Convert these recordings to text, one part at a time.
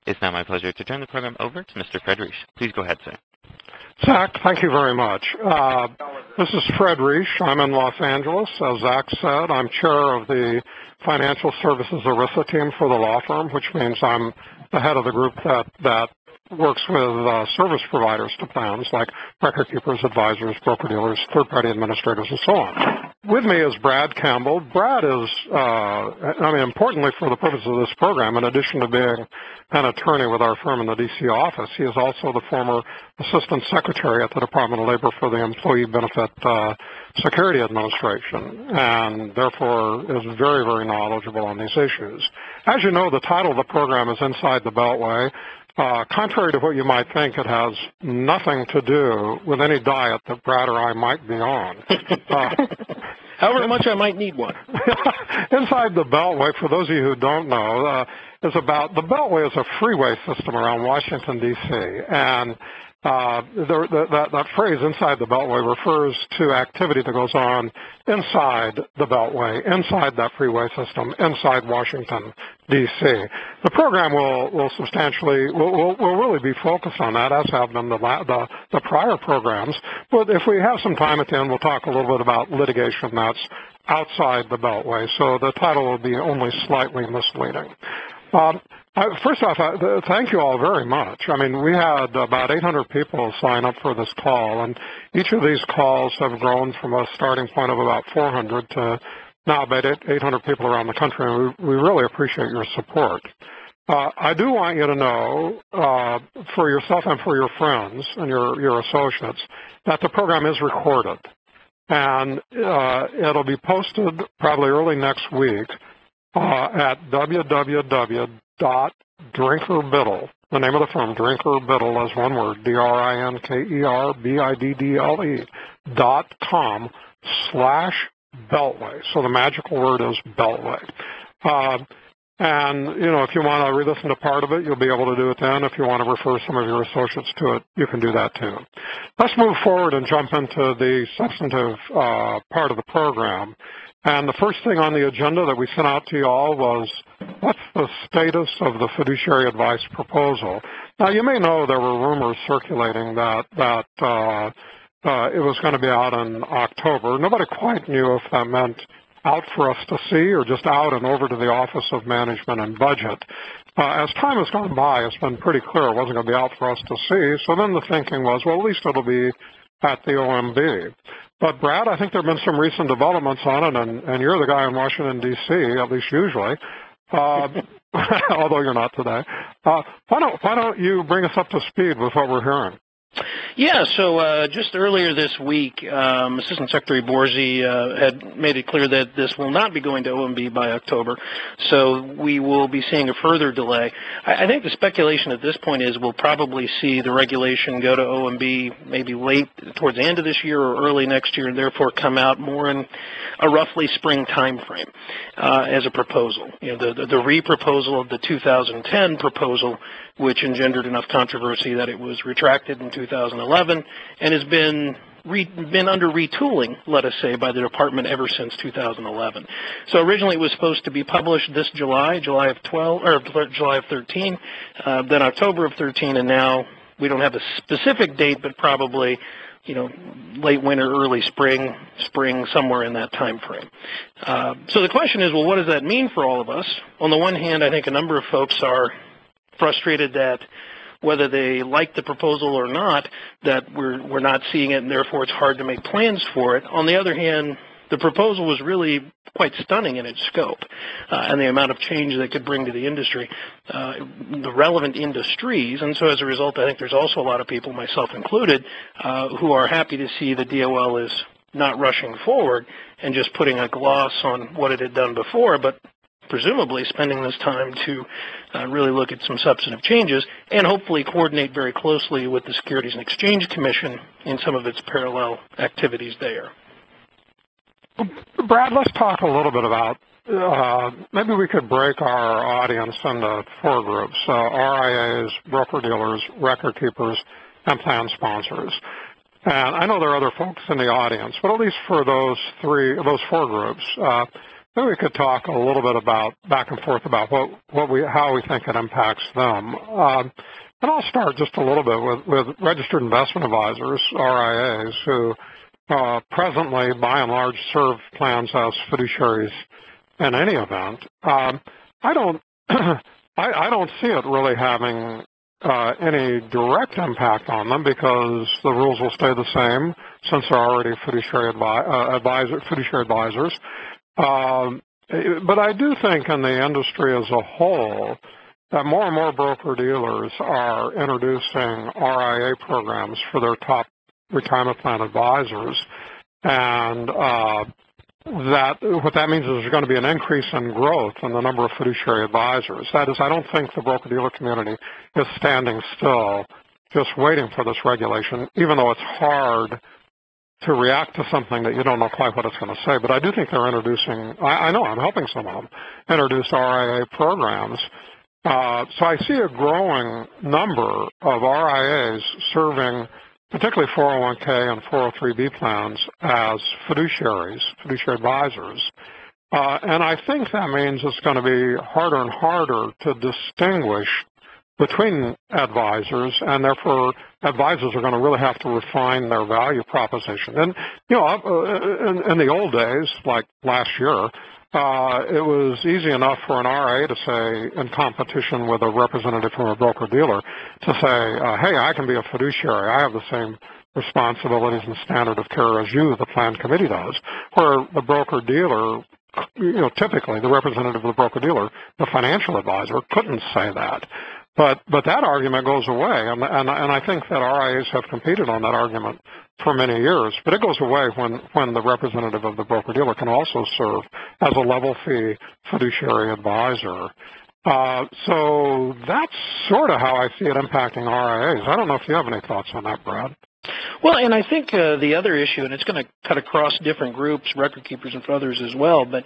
It's now my pleasure to turn the program over to Mr. Fred Reish. Please go ahead, sir. Zach, thank you very much. This is Fred Reish. I'm in Los Angeles. As Zach said, I'm chair of the Financial Services ERISA team for the law firm, which means I'm the head of the group that works with service providers to plans like record keepers, advisors, broker-dealers, third-party administrators, and so on. With me is Brad Campbell. Brad is, importantly for the purpose of this program, in addition to being an attorney with our firm in the D.C. office, he is also the former Assistant Secretary at the Department of Labor for the Employee Benefit Security Administration, and therefore is very, very knowledgeable on these issues. As you know, the title of the program is Inside the Beltway. Contrary to what you might think, it has nothing to do with any diet that Brad or I might be on. However much I might need one. Inside the Beltway, for those of you who don't know, is about, the Beltway is a freeway system around Washington, D.C., and that phrase, inside the Beltway, refers to activity that goes on inside the Beltway, inside that freeway system, inside Washington, D.C. The program will really be focused on that, as have been the prior programs. But if we have some time at the end, we'll talk a little bit about litigation that's outside the Beltway. So the title will be only slightly misleading. First off, thank you all very much. I mean, we had about 800 people sign up for this call, and each of these calls have grown from a starting point of about 400 to now about 800 people around the country, and we really appreciate your support. I do want you to know, for yourself and for your friends and your associates, that the program is recorded, and it'll be posted probably early next week at www.drinkerbiddle, the name of the firm, Drinkerbiddle as one word, DRINKERBIDDLE.com/Beltway. So the magical word is Beltway. And, you know, if you want to re-listen to part of it, you'll be able to do it then. If you want to refer some of your associates to it, you can do that too. Let's move forward and jump into the substantive part of the program. And the first thing on the agenda that we sent out to you all was, what's the status of the fiduciary advice proposal? Now, you may know there were rumors circulating that it was going to be out in October. Nobody quite knew if that meant out for us to see or just out and over to the Office of Management and Budget. As time has gone by, it's been pretty clear it wasn't going to be out for us to see. So then the thinking was, well, at least it'll be at the OMB. But, Brad, I think there have been some recent developments on it, and you're the guy in Washington, D.C., at least usually, although you're not today. Why don't you bring us up to speed with what we're hearing? Yeah, so just earlier this week, Assistant Secretary Borzi had made it clear that this will not be going to OMB by October, so we will be seeing a further delay. I think the speculation at this point is we'll probably see the regulation go to OMB maybe late towards the end of this year or early next year, and therefore come out more in a roughly spring time frame as a proposal. You know, the re-proposal of the 2010 proposal, which engendered enough controversy that it was retracted in 2011 and has been under retooling, let us say, by the department ever since 2011. So originally it was supposed to be published this July of 13, then October of 13, and now we don't have a specific date, but probably, you know, late winter, early spring, somewhere in that time frame. So the question is, well, what does that mean for all of us? On the one hand, I think a number of folks are frustrated that whether they like the proposal or not, that we're not seeing it, and therefore it's hard to make plans for it. On the other hand, the proposal was really quite stunning in its scope and the amount of change that it could bring to the industry, the relevant industries. And so as a result, I think there's also a lot of people, myself included, who are happy to see the DOL is not rushing forward and just putting a gloss on what it had done before, but presumably spending this time to really look at some substantive changes and hopefully coordinate very closely with the Securities and Exchange Commission in some of its parallel activities there. Brad, let's talk a little bit about, maybe we could break our audience into four groups, RIAs, broker-dealers, record-keepers, and plan sponsors. And I know there are other folks in the audience, but at least for those four groups, we could talk a little bit about back and forth about how we think it impacts them. And I'll start just a little bit with registered investment advisors, RIAs, who presently, by and large, serve plans as fiduciaries in any event. I don't see it really having any direct impact on them because the rules will stay the same since they're already fiduciary advisors. But I do think in the industry as a whole that more and more broker-dealers are introducing RIA programs for their top retirement plan advisors. And what that means is there's going to be an increase in growth in the number of fiduciary advisors. That is, I don't think the broker-dealer community is standing still just waiting for this regulation, even though it's hard to react to something that you don't know quite what it's going to say. But I do think they're introducing, I know I'm helping some of them, introduce RIA programs. So I see a growing number of RIAs serving particularly 401k and 403b plans as fiduciary advisors. And I think that means it's going to be harder and harder to distinguish between advisors, and therefore advisors are going to really have to refine their value proposition. And, in the old days, like last year, it was easy enough for an RIA to say, in competition with a representative from a broker-dealer, to say, hey, I can be a fiduciary. I have the same responsibilities and standard of care as you, the plan committee does, where the broker-dealer, typically the representative of the broker-dealer, the financial advisor, couldn't say that. But that argument goes away, and I think that RIAs have competed on that argument for many years. But it goes away when the representative of the broker-dealer can also serve as a level fee fiduciary advisor. So that's sort of how I see it impacting RIAs. I don't know if you have any thoughts on that, Brad. Well, and I think the other issue, and it's going to cut across different groups, record keepers and others as well, but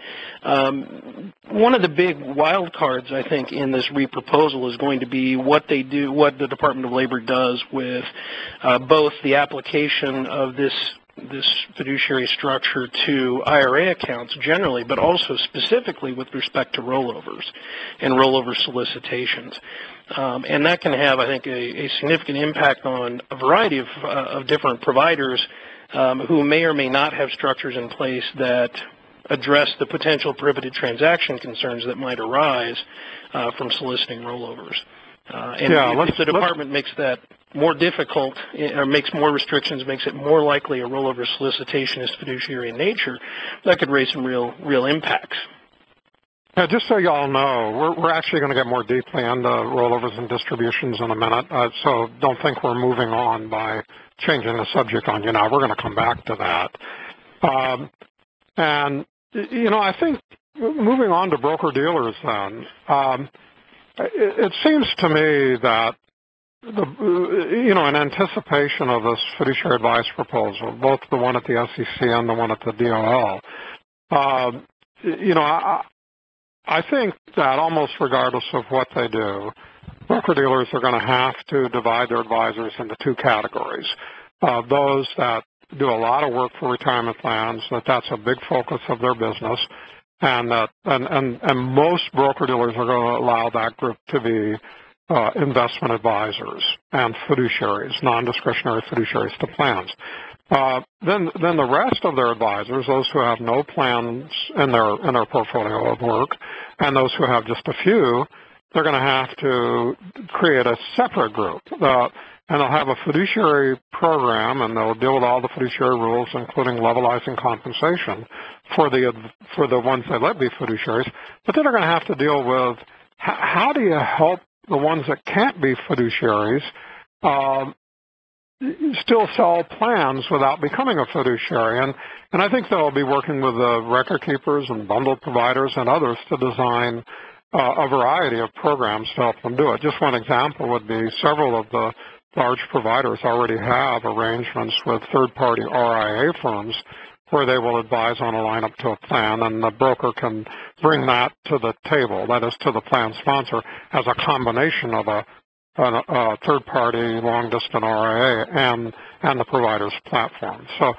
one of the big wild cards, I think, in this re-proposal is going to be what they do, what the Department of Labor does with both the application of this fiduciary structure to IRA accounts generally, but also specifically with respect to rollovers and rollover solicitations. And that can have, I think, a significant impact on a variety of different providers who may or may not have structures in place that address the potential prohibited transaction concerns that might arise from soliciting rollovers. If the department makes that more difficult or makes more restrictions, makes it more likely a rollover solicitation is fiduciary in nature, that could raise some real impacts. Yeah, just so you all know, we're actually going to get more deeply into rollovers and distributions in a minute, so don't think we're moving on by changing the subject on you now. We're going to come back to that. I think moving on to broker-dealers then, it seems to me that, in anticipation of this fiduciary advice proposal, both the one at the SEC and the one at the DOL, I think that almost regardless of what they do, broker-dealers are going to have to divide their advisors into two categories. Those that do a lot of work for retirement plans, that's a big focus of their business, and most broker-dealers are going to allow that group to be investment advisors and fiduciaries, non-discretionary fiduciaries to plans. Then the rest of their advisors, those who have no plans in their portfolio of work, and those who have just a few, they're going to have to create a separate group. And they'll have a fiduciary program, and they'll deal with all the fiduciary rules, including levelizing compensation for the ones that let be fiduciaries. But then they're going to have to deal with how do you help the ones that can't be fiduciaries still sell plans without becoming a fiduciary. And I think they'll be working with the record keepers and bundled providers and others to design a variety of programs to help them do it. Just one example would be several of the large providers already have arrangements with third-party RIA firms where they will advise on a lineup to a plan, and the broker can bring that to the table, that is to the plan sponsor, as a combination of a third-party long-distance RIA and the provider's platform. So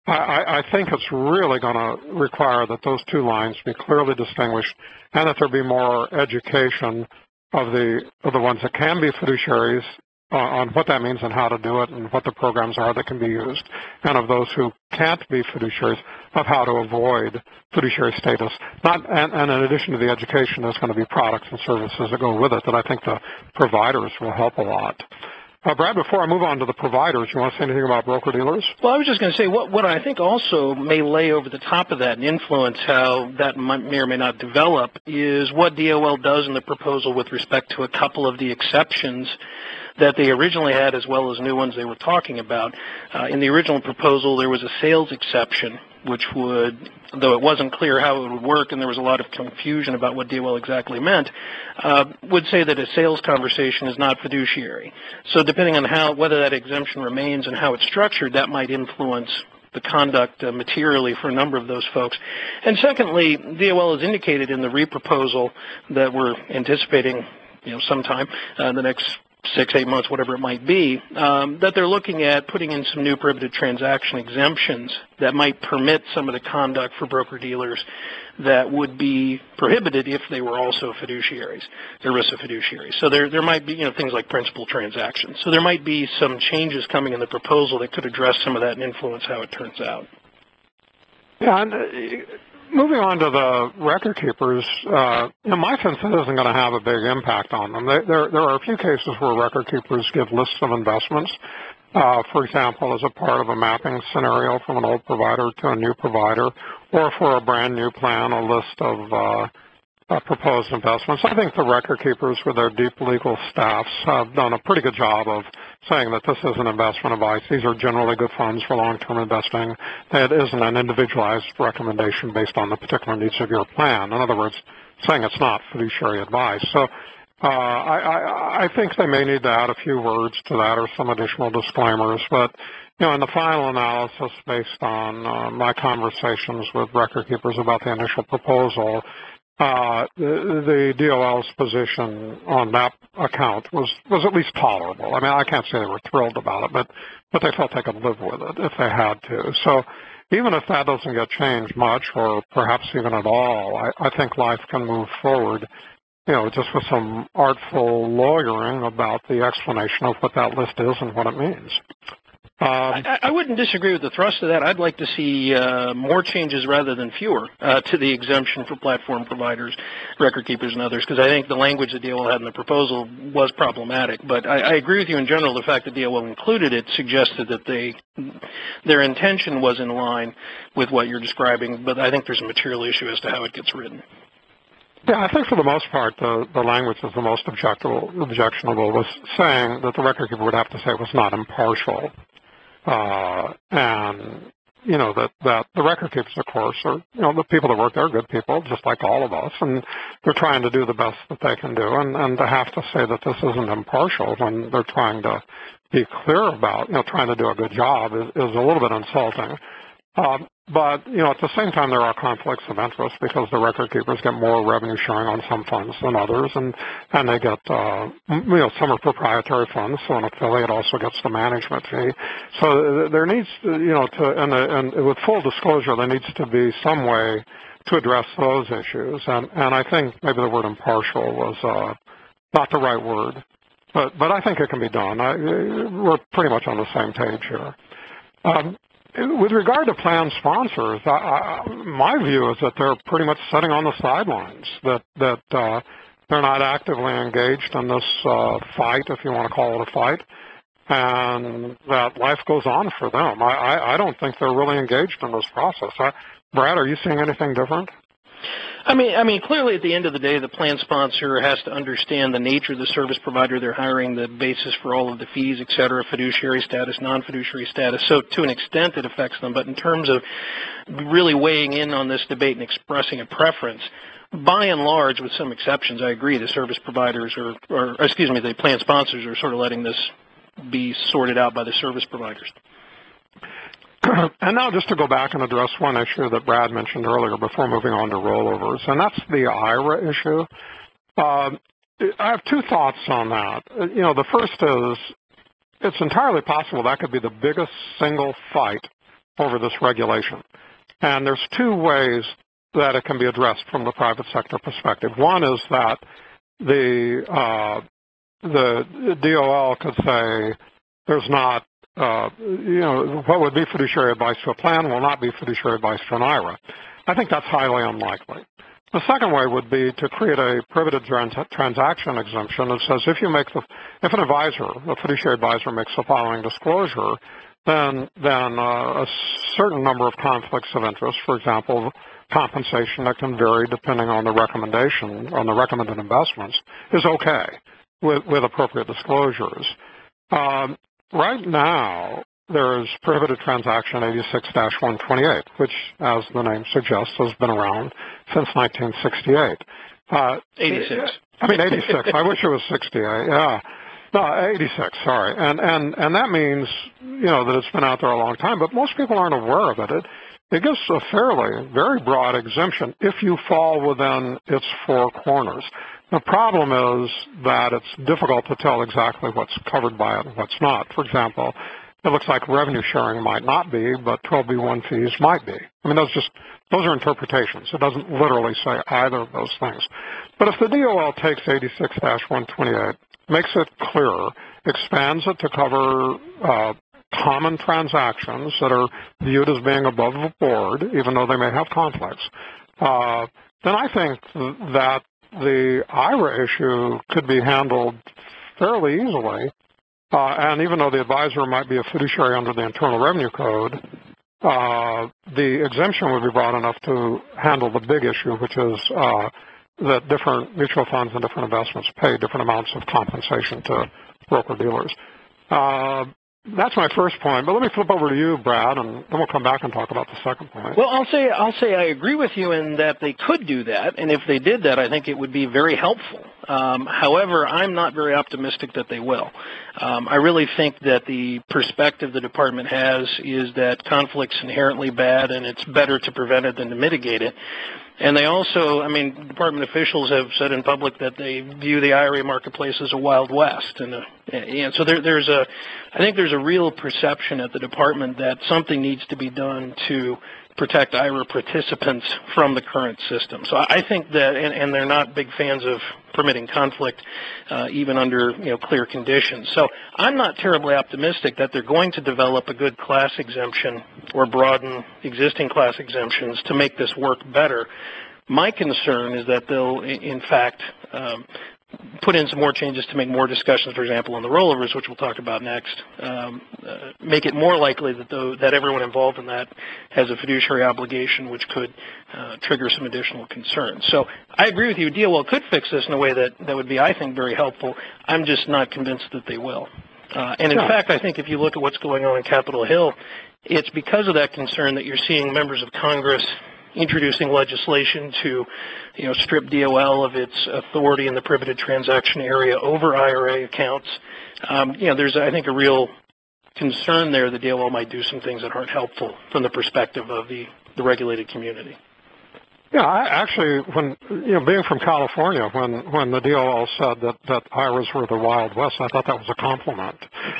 I think it's really going to require that those two lines be clearly distinguished and that there be more education of the ones that can be fiduciaries on what that means and how to do it and what the programs are that can be used, and of those who can't be fiduciaries of how to avoid fiduciary status. And in addition to the education, there's going to be products and services that go with it that I think the providers will help a lot. Brad, before I move on to the providers, you want to say anything about broker-dealers? Well, I was just going to say what I think also may lay over the top of that and influence how that may or may not develop is what DOL does in the proposal with respect to a couple of the exceptions that they originally had as well as new ones they were talking about. In the original proposal, there was a sales exception, which would, though it wasn't clear how it would work and there was a lot of confusion about what DOL exactly meant, would say that a sales conversation is not fiduciary. So depending on whether that exemption remains and how it's structured, that might influence the conduct materially for a number of those folks. And secondly, DOL has indicated in the reproposal that we're anticipating sometime in the next 6-8 months, whatever it might be, that they're looking at putting in some new prohibited transaction exemptions that might permit some of the conduct for broker-dealers that would be prohibited if they were also fiduciaries, ERISA fiduciaries. So there might be things like principal transactions. So there might be some changes coming in the proposal that could address some of that and influence how it turns out. Yeah, and moving on to the record keepers, my sense it isn't going to have a big impact on them. There are a few cases where record keepers give lists of investments, for example, as a part of a mapping scenario from an old provider to a new provider, or for a brand new plan, a list of proposed investments. I think the record keepers with their deep legal staffs have done a pretty good job of saying that this isn't investment advice. These are generally good funds for long-term investing. It isn't an individualized recommendation based on the particular needs of your plan. In other words, saying it's not fiduciary advice. So I think they may need to add a few words to that or some additional disclaimers. But in the final analysis, based on my conversations with record keepers about the initial proposal, the DOL's position on that account was at least tolerable. I mean, I can't say they were thrilled about it, but they felt they could live with it if they had to. So even if that doesn't get changed much, or perhaps even at all, I think life can move forward, just with some artful lawyering about the explanation of what that list is and what it means. I wouldn't disagree with the thrust of that. I'd like to see more changes rather than fewer to the exemption for platform providers, record keepers, and others, because I think the language that DOL had in the proposal was problematic. But I agree with you in general. The fact that DOL included it suggested that their intention was in line with what you're describing, but I think there's a material issue as to how it gets written. Yeah, I think for the most part, the language was the most objectionable, was saying that the record keeper would have to say it was not impartial. And, that the record keepers, of course, are, the people that work there are good people, just like all of us, and they're trying to do the best that they can do. And to have to say that this isn't impartial when they're trying to be clear about, trying to do a good job is a little bit insulting. But, at the same time, there are conflicts of interest because the record keepers get more revenue sharing on some funds than others, and they get, some are proprietary funds, so an affiliate also gets the management fee. So there needs, and with full disclosure, there needs to be some way to address those issues. And I think maybe the word impartial was not the right word, but I think it can be done. We're pretty much on the same page here. With regard to plan sponsors, my view is that they're pretty much sitting on the sidelines, that they're not actively engaged in this fight, if you want to call it a fight, and that life goes on for them. I don't think they're really engaged in this process. Brad, are you seeing anything different? I mean, clearly at the end of the day, the plan sponsor has to understand the nature of the service provider they're hiring, the basis for all of the fees, et cetera, fiduciary status, non-fiduciary status. So to an extent, it affects them. But in terms of really weighing in on this debate and expressing a preference, by and large, with some exceptions, I agree, the service providers the plan sponsors are sort of letting this be sorted out by the service providers. And now just to go back and address one issue that Brad mentioned earlier before moving on to rollovers, and that's the IRA issue. I have two thoughts on that. The first is it's entirely possible that could be the biggest single fight over this regulation. And there's two ways that it can be addressed from the private sector perspective. One is that the DOL could say there's not, what would be fiduciary advice to a plan will not be fiduciary advice to an IRA. I think that's highly unlikely. The second way would be to create a prohibited transaction exemption that says if an advisor, a fiduciary advisor, makes the following disclosure, then a certain number of conflicts of interest, for example, compensation that can vary depending on the recommendation, on the recommended investments, is okay with appropriate disclosures. Right now, there's prohibited transaction 86-128, which, as the name suggests, has been around since 1968. 86. I mean, 86. I wish it was 68. Yeah. No, 86, sorry. And that means, that it's been out there a long time, but most people aren't aware of it. It gives a very broad exemption if you fall within its four corners. The problem is that it's difficult to tell exactly what's covered by it and what's not. For example, it looks like revenue sharing might not be, but 12B1 fees might be. I mean, those are interpretations. It doesn't literally say either of those things. But if the DOL takes 86-128, makes it clearer, expands it to cover common transactions that are viewed as being above the board, even though they may have conflicts, then I think that the IRA issue could be handled fairly easily. And even though the advisor might be a fiduciary under the Internal Revenue Code, the exemption would be broad enough to handle the big issue, which is that different mutual funds and different investments pay different amounts of compensation to broker-dealers. That's my first point, but let me flip over to you, Brad, and then we'll come back and talk about the second point. Well, I'll say I agree with you in that they could do that, and if they did that, I think it would be very helpful. However, I'm not very optimistic that they will. I really think that the perspective the department has is that conflict's inherently bad, and it's better to prevent it than to mitigate it. And they also, department officials have said in public that they view the IRA marketplace as a Wild West. And so I think there's a real perception at the department that something needs to be done to protect IRA participants from the current system. So I think that, and they're not big fans of permitting conflict, even under clear conditions. So I'm not terribly optimistic that they're going to develop a good class exemption or broaden existing class exemptions to make this work better. My concern is that they'll, in fact, put in some more changes to make more discussions, for example, on the rollovers, which we'll talk about next, make it more likely that everyone involved in that has a fiduciary obligation, which could trigger some additional concerns. So I agree with you. DOL could fix this in a way that would be, I think, very helpful. I'm just not convinced that they will. And in fact, I think if you look at what's going on in Capitol Hill, it's because of that concern that you're seeing members of Congress introducing legislation to, strip DOL of its authority in the prohibited transaction area over IRA accounts. There's, I think, a real concern there that DOL might do some things that aren't helpful from the perspective of the regulated community. Yeah, I actually, when being from California, when the DOL said that IRAs were the Wild West, I thought that was a compliment.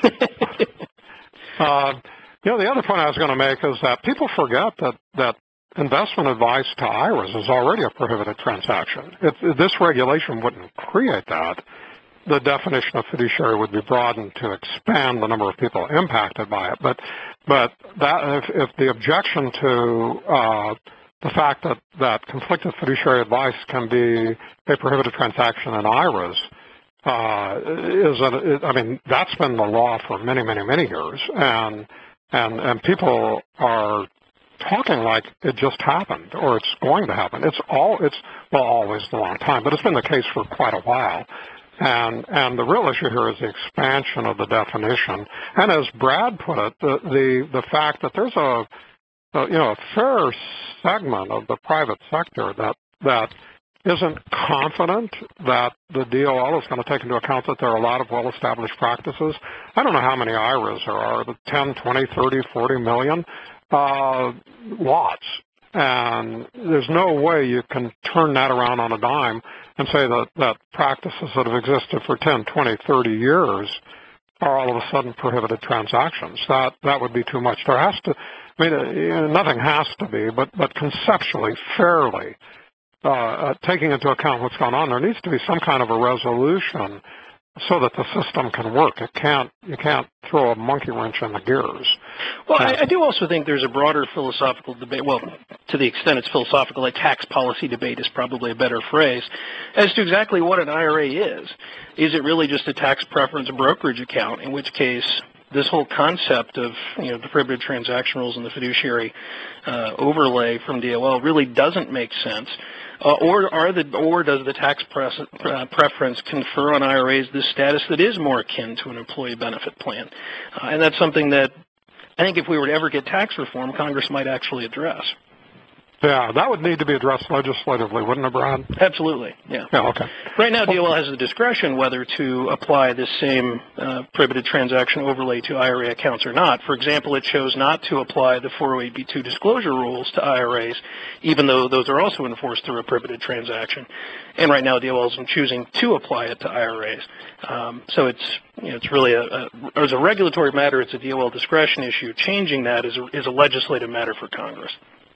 The other point I was going to make is that people forget that investment advice to IRAs is already a prohibited transaction. If this regulation wouldn't create that, the definition of fiduciary would be broadened to expand the number of people impacted by it. But that if the objection to the fact that conflicted fiduciary advice can be a prohibited transaction in IRAs that's been the law for many, many, many years, and people are talking like it just happened or it's going to happen. It's always a long time, but it's been the case for quite a while. And the real issue here is the expansion of the definition. And as Brad put it, the fact that there's a fair segment of the private sector that isn't confident that the DOL is going to take into account that there are a lot of well-established practices. I don't know how many IRAs there are, the 10, 20, 30, 40 million. Lots. And there's no way you can turn that around on a dime and say that practices that have existed for 10, 20, 30 years are all of a sudden prohibited transactions. That would be too much. I mean, nothing has to be, but conceptually, fairly, taking into account what's going on, there needs to be some kind of a resolution so that the system can work. You can't throw a monkey wrench in the gears. Well, I do also think there's a broader philosophical debate. Well, to the extent it's philosophical, a tax policy debate is probably a better phrase, as to exactly what an IRA is. Is it really just a tax preference brokerage account, in which case this whole concept of the prohibited transaction rules and the fiduciary overlay from DOL really doesn't make sense? Or does the tax preference confer on IRAs this status that is more akin to an employee benefit plan? And that's something that I think if we were to ever get tax reform, Congress might actually address. Yeah, that would need to be addressed legislatively, wouldn't it, Brad? Absolutely, yeah. Yeah, okay. Right now, DOL has the discretion whether to apply this same prohibited transaction overlay to IRA accounts or not. For example, it chose not to apply the 408b2 disclosure rules to IRAs, even though those are also enforced through a prohibited transaction. And right now, DOL is choosing to apply it to IRAs. So it's really as a regulatory matter, it's a DOL discretion issue. Changing that is a legislative matter for Congress.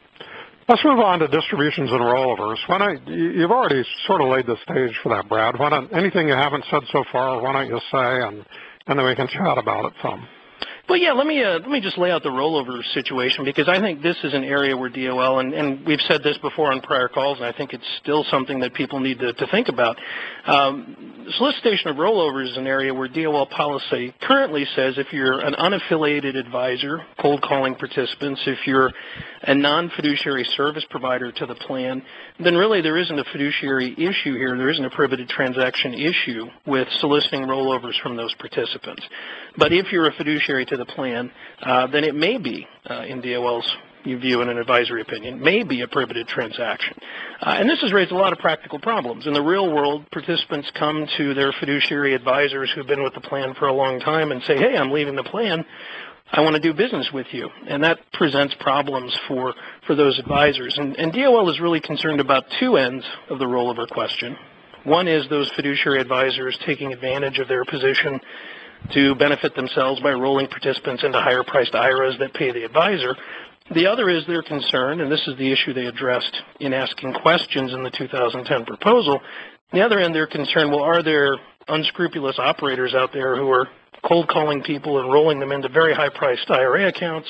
Let's move on to distributions and rollovers. You've already sort of laid the stage for that, Brad. Anything you haven't said so far, why don't you say, and then we can chat about it some. Well, yeah, let me just lay out the rollover situation, because I think this is an area where DOL, and we've said this before on prior calls, and I think it's still something that people need to think about. Solicitation of rollovers is an area where DOL policy currently says if you're an unaffiliated advisor, cold calling participants, if you're a non-fiduciary service provider to the plan, then really there isn't a fiduciary issue here. There isn't a prohibited transaction issue with soliciting rollovers from those participants. But if you're a fiduciary to the plan, then it may be, in DOL's view and an advisory opinion, may be a prohibited transaction. And this has raised a lot of practical problems. In the real world, participants come to their fiduciary advisors who've been with the plan for a long time and say, hey, I'm leaving the plan. I want to do business with you. And that presents problems for those advisors. And DOL is really concerned about two ends of the rollover question. One is those fiduciary advisors taking advantage of their position to benefit themselves by rolling participants into higher-priced IRAs that pay the advisor. The other is their concern, and this is the issue they addressed in asking questions in the 2010 proposal. The other end, they're concerned, well, are there unscrupulous operators out there who are cold calling people and rolling them into very high-priced IRA accounts?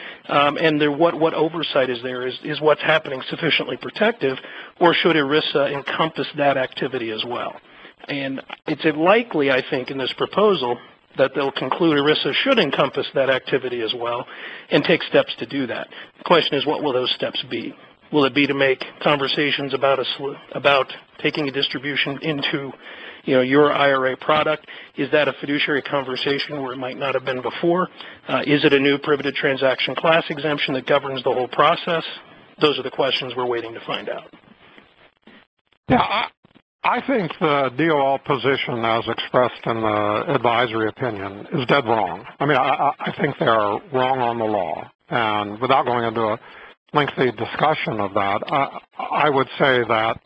And what oversight is there? Is what's happening sufficiently protective, or should ERISA encompass that activity as well? And it's likely, I think, in this proposal that they'll conclude ERISA should encompass that activity as well and take steps to do that. The question is, what will those steps be? Will it be to make conversations about taking a distribution into your IRA product? Is that a fiduciary conversation where it might not have been before? Is it a new prohibited transaction class exemption that governs the whole process? Those are the questions we're waiting to find out. Yeah, I think the DOL position as expressed in the advisory opinion is dead wrong. I mean, I think they are wrong on the law. And without going into a lengthy discussion of that, I would say that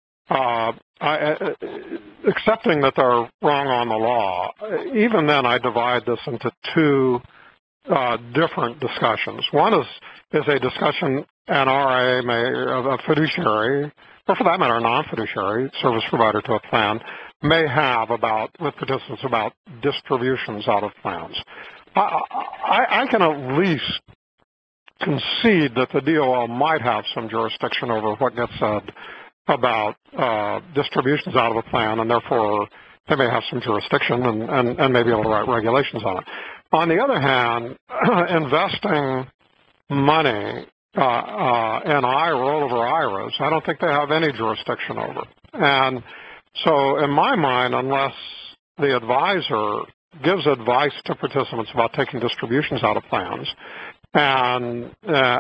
accepting that they're wrong on the law, even then I divide this into two different discussions. One is a discussion an RIA a fiduciary, or for that matter, a non-fiduciary service provider to a plan, may have with participants about distributions out of plans. I can at least concede that the DOL might have some jurisdiction over what gets said about distributions out of a plan, and therefore they may have some jurisdiction and may be able to write regulations on it. On the other hand, investing money in rollover IRAs, I don't think they have any jurisdiction over. And so in my mind, unless the advisor gives advice to participants about taking distributions out of plans, and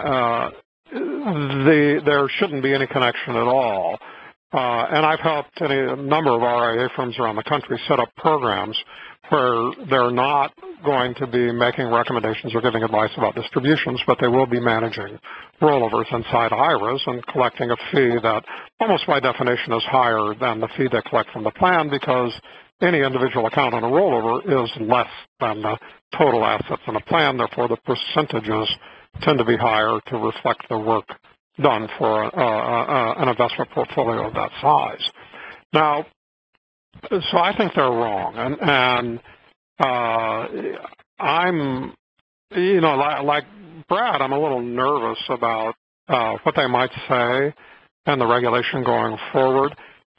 there shouldn't be any connection at all. And I've helped a number of RIA firms around the country set up programs where they're not going to be making recommendations or giving advice about distributions, but they will be managing rollovers inside IRAs and collecting a fee that almost by definition is higher than the fee they collect from the plan, because any individual account on a rollover is less than the total assets in a plan. Therefore, the percentages tend to be higher to reflect the work done for an investment portfolio of that size. Now, so I think they're wrong, and I'm, like Brad, I'm a little nervous about what they might say and the regulation going forward.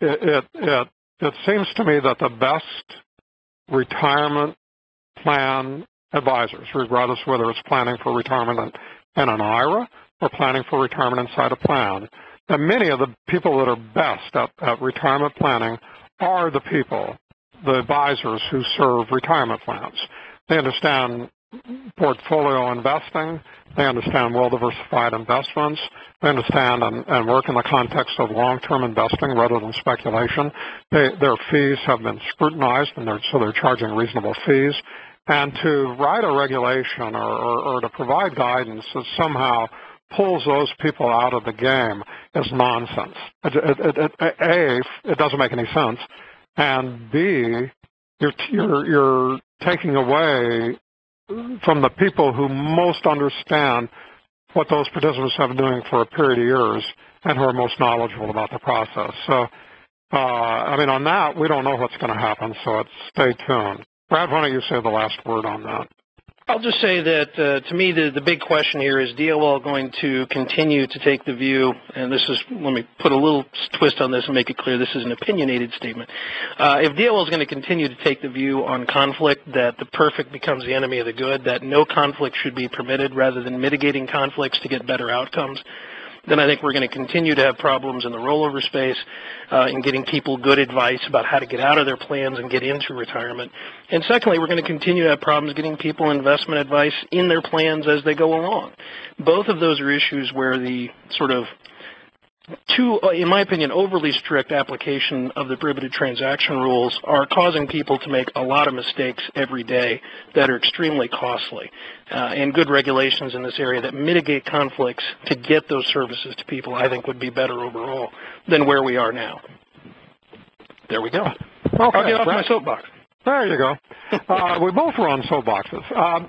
It seems to me that the best retirement plan advisors, regardless whether it's planning for retirement in an IRA or planning for retirement inside a plan, that many of the people that are best at retirement planning are the people, the advisors who serve retirement plans. They understand portfolio investing. They understand well-diversified investments. They understand and work in the context of long-term investing rather than speculation. Their fees have been scrutinized, and so they're charging reasonable fees. And to write a regulation or to provide guidance that somehow pulls those people out of the game is nonsense. A, it doesn't make any sense, and B, you're taking away from the people who most understand what those participants have been doing for a period of years and who are most knowledgeable about the process. So, on that, we don't know what's going to happen, so stay tuned. Brad, why don't you say the last word on that? I'll just say that, to me, the big question here is DOL going to continue to take the view, and let me put a little twist on this and make it clear this is an opinionated statement. If DOL is going to continue to take the view on conflict that the perfect becomes the enemy of the good, that no conflict should be permitted rather than mitigating conflicts to get better outcomes, then I think we're going to continue to have problems in the rollover space in getting people good advice about how to get out of their plans and get into retirement. And secondly, we're going to continue to have problems getting people investment advice in their plans as they go along. Both of those are issues where the sort of in my opinion, overly strict application of the prohibited transaction rules are causing people to make a lot of mistakes every day that are extremely costly. And good regulations in this area that mitigate conflicts to get those services to people, I think, would be better overall than where we are now. There we go. Okay, I'll get off my soapbox. There you go. We both were on soapboxes.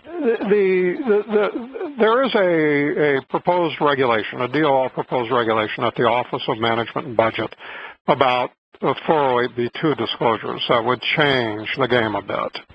There is a proposed regulation, a DOL proposed regulation at the Office of Management and Budget about the 408B2 disclosures that would change the game a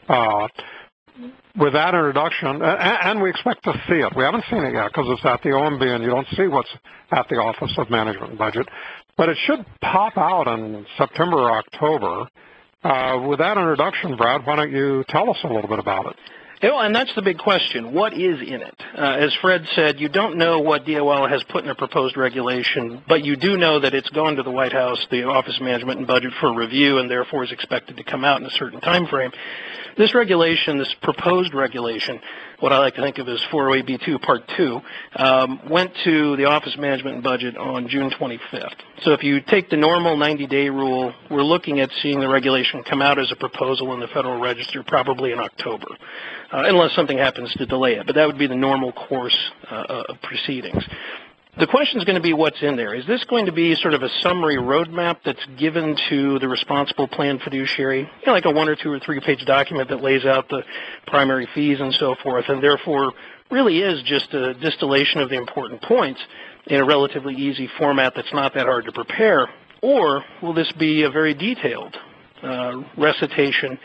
bit. With that introduction, and we expect to see it. We haven't seen it yet because it's at the OMB and you don't see what's at the Office of Management and Budget. But it should pop out in September or October. With that introduction, Brad, why don't you tell us a little bit about it? And that's the big question. What is in it? As Fred said, you don't know what DOL has put in a proposed regulation, but you do know that it's gone to the White House, the Office of Management and Budget, for review, and therefore is expected to come out in a certain time frame. This regulation, this proposed regulation, what I like to think of as 408B2 Part 2, went to the Office of Management and Budget on June 25th. So if you take the normal 90-day rule, we're looking at seeing the regulation come out as a proposal in the Federal Register probably in October, unless something happens to delay it. But that would be the normal course of proceedings. The question is going to be what's in there. Is this going to be sort of a summary roadmap that's given to the responsible plan fiduciary, like a 1 or 2 or 3 page document that lays out the primary fees and so forth, and therefore really is just a distillation of the important points in a relatively easy format that's not that hard to prepare? Or will this be a very detailed recitation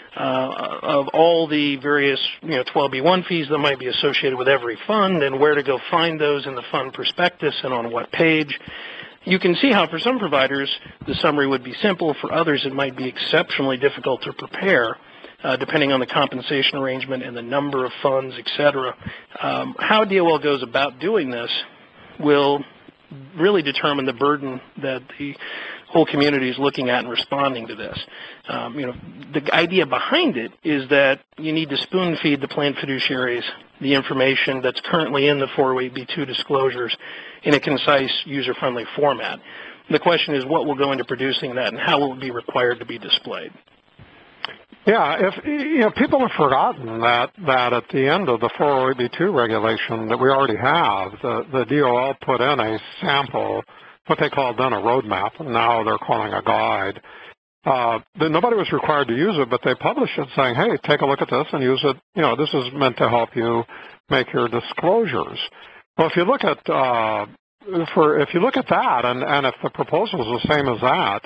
of all the various 12B1 fees that might be associated with every fund and where to go find those in the fund prospectus and on what page? You can see how for some providers the summary would be simple. For others it might be exceptionally difficult to prepare depending on the compensation arrangement and the number of funds, etc. How DOL goes about doing this will really determine the burden that the whole community is looking at and responding to this. The idea behind it is that you need to spoon feed the plan fiduciaries the information that's currently in the 408B2 disclosures in a concise, user-friendly format. The question is what will go into producing that and how will it be required to be displayed? Yeah, if people have forgotten that at the end of the 408B2 regulation that we already have, the DOL put in a sample, what they called then a roadmap, and now they're calling a guide, nobody was required to use it, but they published it saying, hey, take a look at this and use it. This is meant to help you make your disclosures. Well, if you look at that, and if the proposal is the same as that,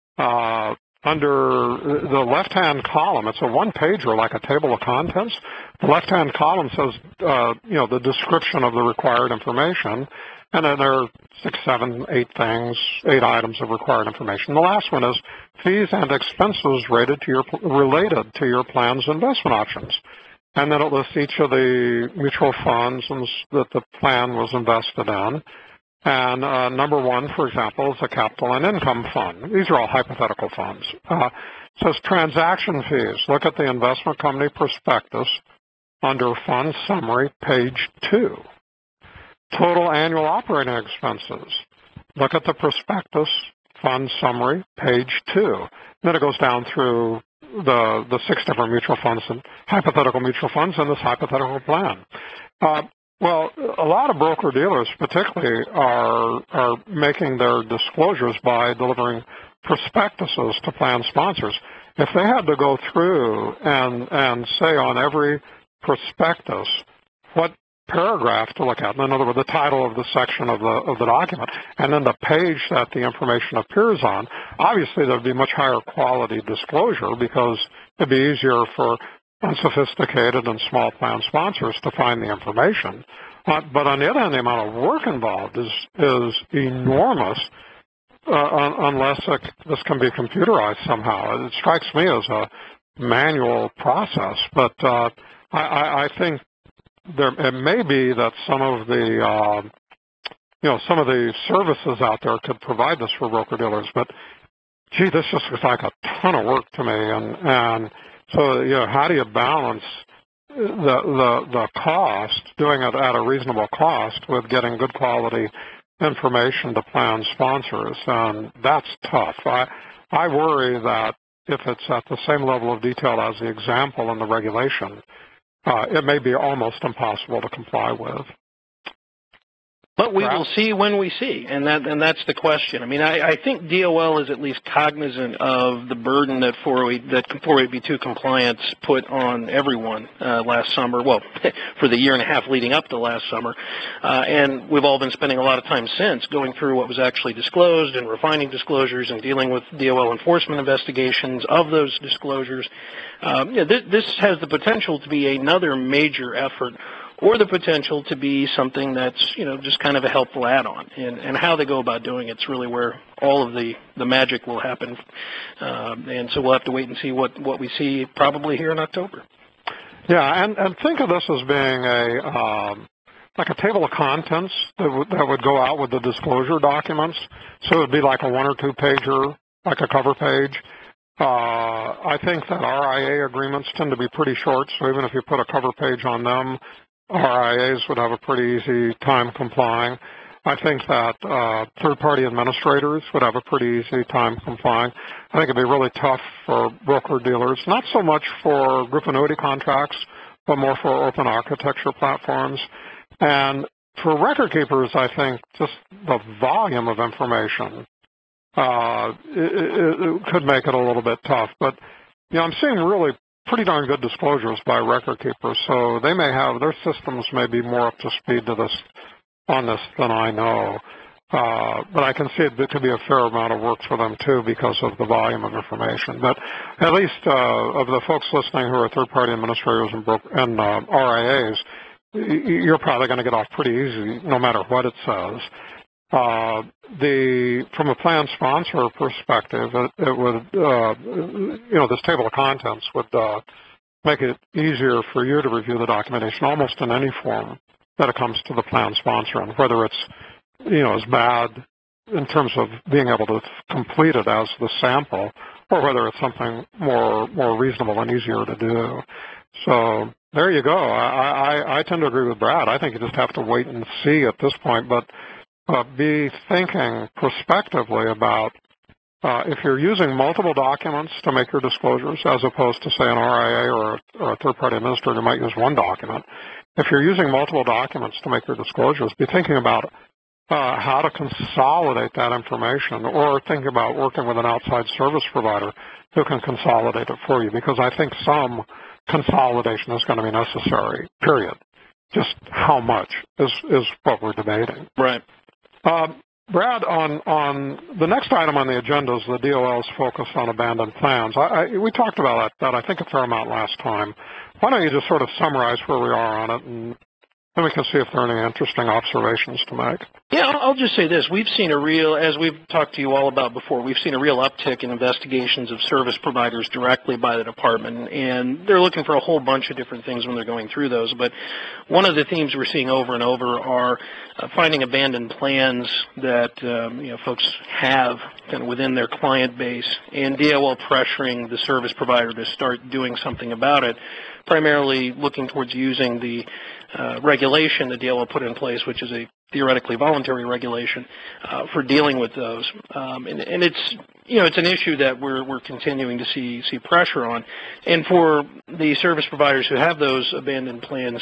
under the left-hand column, it's a one-pager like a table of contents. The left-hand column says, the description of the required information, and then there are 6, 7, 8 things, 8 items of required information. The last one is fees and expenses related to your plan's investment options. And then it lists each of the mutual funds that the plan was invested in. And number 1, for example, is a capital and income fund. These are all hypothetical funds. It says transaction fees. Look at the investment company prospectus under fund summary, page 2. Total annual operating expenses. Look at the prospectus, fund summary, page 2. And then it goes down through the 6 different mutual funds and hypothetical mutual funds in this hypothetical plan. Well, a lot of broker-dealers particularly are making their disclosures by delivering prospectuses to plan sponsors. If they had to go through and say on every prospectus what paragraph to look at, in other words, the title of the section of the document, and then the page that the information appears on, obviously there would be much higher quality disclosure because it would be easier for unsophisticated and small plan sponsors to find the information. But on the other hand, the amount of work involved is enormous unless this can be computerized somehow. It strikes me as a manual process, but I think it may be that some of the services out there could provide this for broker-dealers, but gee, this just looks like a ton of work to me, and so, how do you balance the cost, doing it at a reasonable cost, with getting good quality information to plan sponsors? And that's tough. I worry that if it's at the same level of detail as the example in the regulation, it may be almost impossible to comply with. But we will see when we see, and that's the question. I mean, I think DOL is at least cognizant of the burden that 408B2 compliance put on everyone last summer, well, for the year and a half leading up to last summer. And we've all been spending a lot of time since going through what was actually disclosed and refining disclosures and dealing with DOL enforcement investigations of those disclosures. This has the potential to be another major effort, or the potential to be something that's, just kind of a helpful add-on. And how they go about doing it's really where all of the magic will happen. And so we'll have to wait and see what we see probably here in October. Yeah, and think of this as being like a table of contents that would go out with the disclosure documents. So it would be like a 1 or 2 pager, like a cover page. I think that RIA agreements tend to be pretty short, so even if you put a cover page on them, RIAs would have a pretty easy time complying. I think that third-party administrators would have a pretty easy time complying. I think it'd be really tough for broker-dealers, not so much for group annuity contracts, but more for open architecture platforms. And for record keepers, I think just the volume of information it could make it a little bit tough. But, I'm seeing really pretty darn good disclosures by record keepers, so they may have, their systems may be more up to speed on this than I know. But I can see it could be a fair amount of work for them too because of the volume of information. But at least of the folks listening who are third-party administrators and RIAs, you're probably going to get off pretty easy no matter what it says. From a plan sponsor perspective, it would, this table of contents would make it easier for you to review the documentation almost in any form that it comes to the plan sponsor, and whether it's, as bad in terms of being able to complete it as the sample, or whether it's something more reasonable and easier to do. So there you go. I tend to agree with Brad. I think you just have to wait and see at this point, but be thinking prospectively about if you're using multiple documents to make your disclosures, as opposed to, say, an RIA or a third-party administrator might use one document. If you're using multiple documents to make your disclosures, be thinking about how to consolidate that information, or think about working with an outside service provider who can consolidate it for you, because I think some consolidation is going to be necessary, period. Just how much is what we're debating. Right. Brad, on the next item on the agenda is the DOL's focus on abandoned plans. We talked about that, I think, a fair amount last time. Why don't you just sort of summarize where we are on it, and then we can see if there are any interesting observations to make. Yeah, I'll just say this. We've seen a real, as we've talked to you all about before, we've seen a real uptick in investigations of service providers directly by the department, and they're looking for a whole bunch of different things when they're going through those. But one of the themes we're seeing over and over are finding abandoned plans that folks have kind of within their client base, and DOL pressuring the service provider to start doing something about it, primarily looking towards using the regulation that DOL put in place, which is a theoretically voluntary regulation for dealing with those. And it's it's an issue that we're continuing to see pressure on. And for the service providers who have those abandoned plans,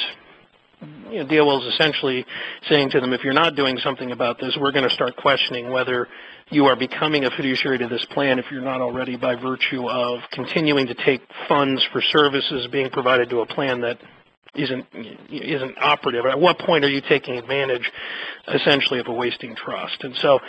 DOL is essentially saying to them, if you're not doing something about this, we're going to start questioning whether you are becoming a fiduciary to this plan if you're not already, by virtue of continuing to take funds for services being provided to a plan that isn't operative. At what point are you taking advantage, essentially, of a wasting trust? And so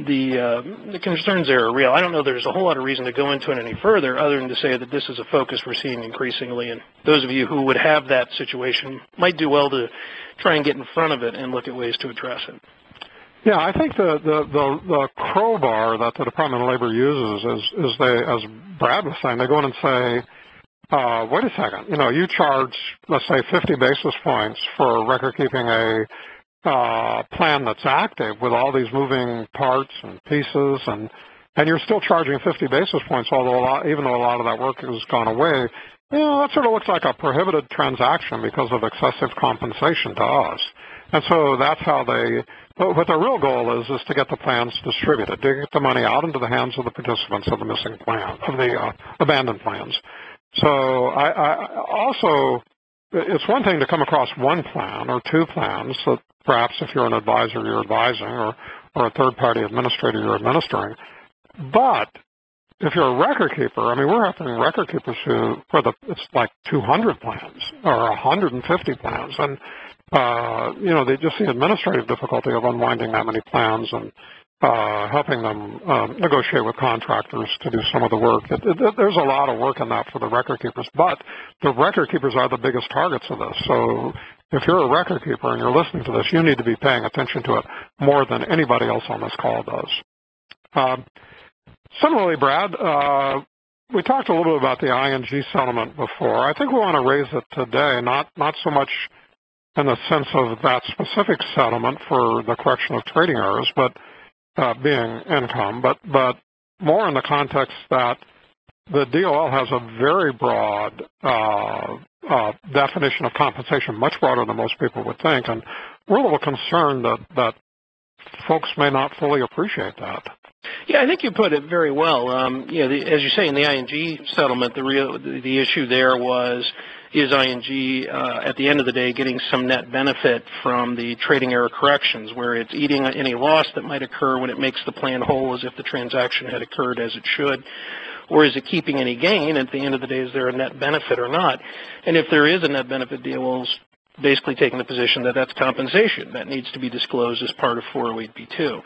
the concerns there are real. I don't know there's a whole lot of reason to go into it any further, other than to say that this is a focus we're seeing increasingly. And those of you who would have that situation might do well to try and get in front of it and look at ways to address it. Yeah, I think the crowbar that the Department of Labor uses is they, as Brad was saying, they go in and say, wait a second, you charge, let's say, 50 basis points for record-keeping a plan that's active with all these moving parts and pieces, and you're still charging 50 basis points, even though a lot of that work has gone away. That sort of looks like a prohibited transaction because of excessive compensation to us. And so that's how but the real goal is to get the plans distributed, to get the money out into the hands of the participants of the missing plan, of the abandoned plans. So I also, it's one thing to come across one plan or two plans that perhaps if you're an advisor, you're advising, or a third-party administrator, you're administering. But if you're a record keeper, I mean, we're having record keepers it's like 200 plans or 150 plans. And, they just see administrative difficulty of unwinding that many plans and helping them negotiate with contractors to do some of the work. There's a lot of work in that for the record keepers, but the record keepers are the biggest targets of this. So if you're a record keeper and you're listening to this, you need to be paying attention to it more than anybody else on this call does. Similarly, Brad, we talked a little bit about the ING settlement before. I think we want to raise it today, not so much in the sense of that specific settlement for the correction of trading errors, but being income, but more in the context that the DOL has a very broad definition of compensation, much broader than most people would think, and we're a little concerned that folks may not fully appreciate that. Yeah, I think you put it very well. As you say, in the ING settlement, the issue there is ING at the end of the day getting some net benefit from the trading error corrections, where it's eating any loss that might occur when it makes the plan whole as if the transaction had occurred as it should, or is it keeping any gain? At the end of the day, is there a net benefit or not? And if there is a net benefit, DOL's basically taking the position that that's compensation that needs to be disclosed as part of 408B2.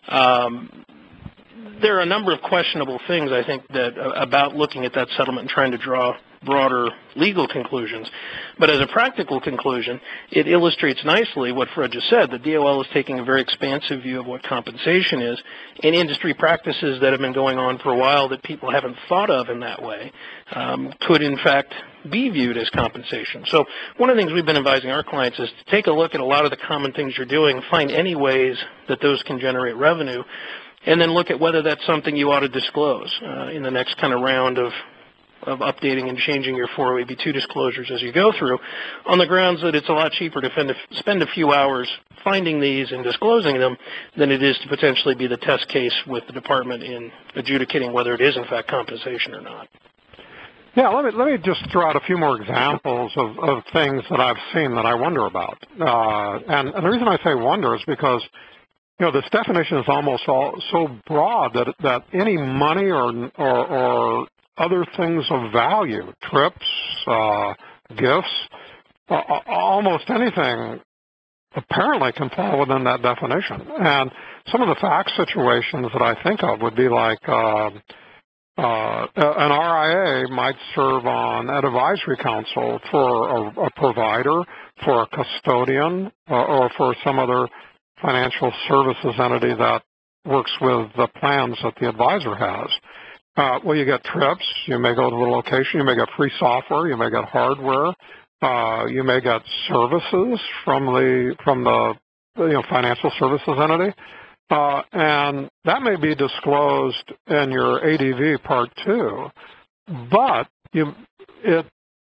There are a number of questionable things, I think, about looking at that settlement and trying to draw broader legal conclusions. But as a practical conclusion, it illustrates nicely what Fred just said. The DOL is taking a very expansive view of what compensation is, and industry practices that have been going on for a while that people haven't thought of in that way could, in fact, be viewed as compensation. So one of the things we've been advising our clients is to take a look at a lot of the common things you're doing, find any ways that those can generate revenue, and then look at whether that's something you ought to disclose in the next kind of round of updating and changing your 408B2 disclosures as you go through, on the grounds that it's a lot cheaper to spend a few hours finding these and disclosing them than it is to potentially be the test case with the department in adjudicating whether it is in fact compensation or not. Yeah, let me just throw out a few more examples of things that I've seen that I wonder about. And the reason I say wonder is because this definition is almost so broad that any money or other things of value, trips, gifts, almost anything apparently can fall within that definition. And some of the fact situations that I think of would be like an RIA might serve on an advisory council for a provider, for a custodian, or for some other financial services entity that works with the plans that the advisor has. Well, you get trips, you may go to the location, you may get free software, you may get hardware, you may get services from the financial services entity, and that may be disclosed in your ADV Part 2, but the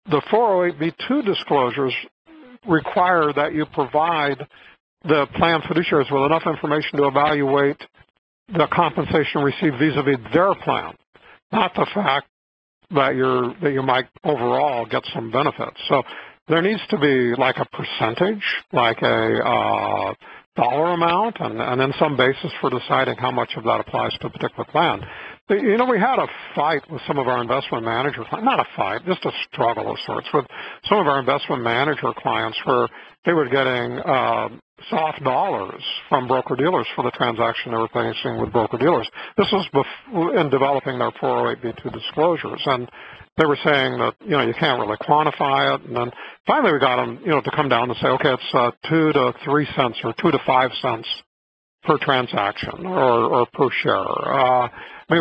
408B2 disclosures require that you provide the plan fiduciaries with enough information to evaluate the compensation received vis-a-vis their plan, not the fact that you might overall get some benefits. So there needs to be like a percentage, like a dollar amount, and then some basis for deciding how much of that applies to a particular plan. We had a fight with some of our investment manager clients, not a fight, just a struggle of sorts with some of our investment manager clients where they were getting soft dollars from broker-dealers for the transaction they were facing with broker-dealers. This was in developing their 408B2 disclosures, and they were saying that, you can't really quantify it. And then finally we got them, to come down and say, okay, it's 2 to 3 cents or 2 to 5 cents per transaction or per share. But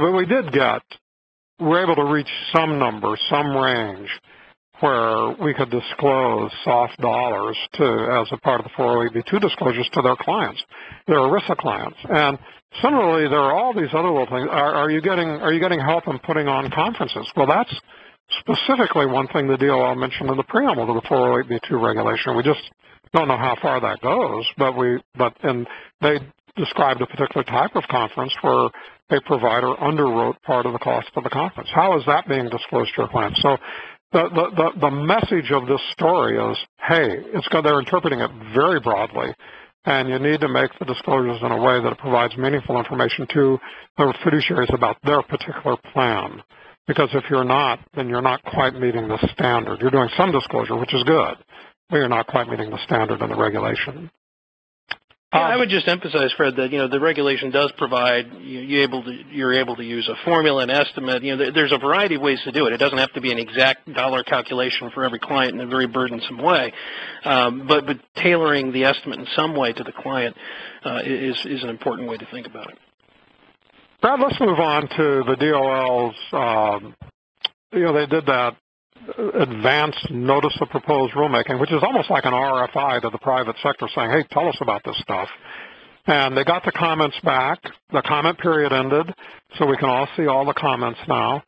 we were able to reach some number, some range, where we could disclose soft dollars as a part of the 408B2 disclosures to their clients, their ERISA clients. And similarly, there are all these other little things. Are you getting help in putting on conferences? Well, that's specifically one thing the DOL mentioned in the preamble to the 408B2 regulation. We just don't know how far that goes, but they described a particular type of conference where a provider underwrote part of the cost of the conference. How is that being disclosed to your clients? So the message of this story is, hey, they're interpreting it very broadly, and you need to make the disclosures in a way that it provides meaningful information to the fiduciaries about their particular plan. Because if you're not, then you're not quite meeting the standard. You're doing some disclosure, which is good, but you're not quite meeting the standard in the regulation. Yeah, I would just emphasize, Fred, that the regulation does provide you're able to use a formula, an estimate. There's a variety of ways to do it. It doesn't have to be an exact dollar calculation for every client in a very burdensome way, but tailoring the estimate in some way to the client is an important way to think about it. Brad, let's move on to the DOL's. They did that advanced notice of proposed rulemaking, which is almost like an RFI to the private sector saying, hey, tell us about this stuff. And they got the comments back. The comment period ended, so we can all see all the comments now.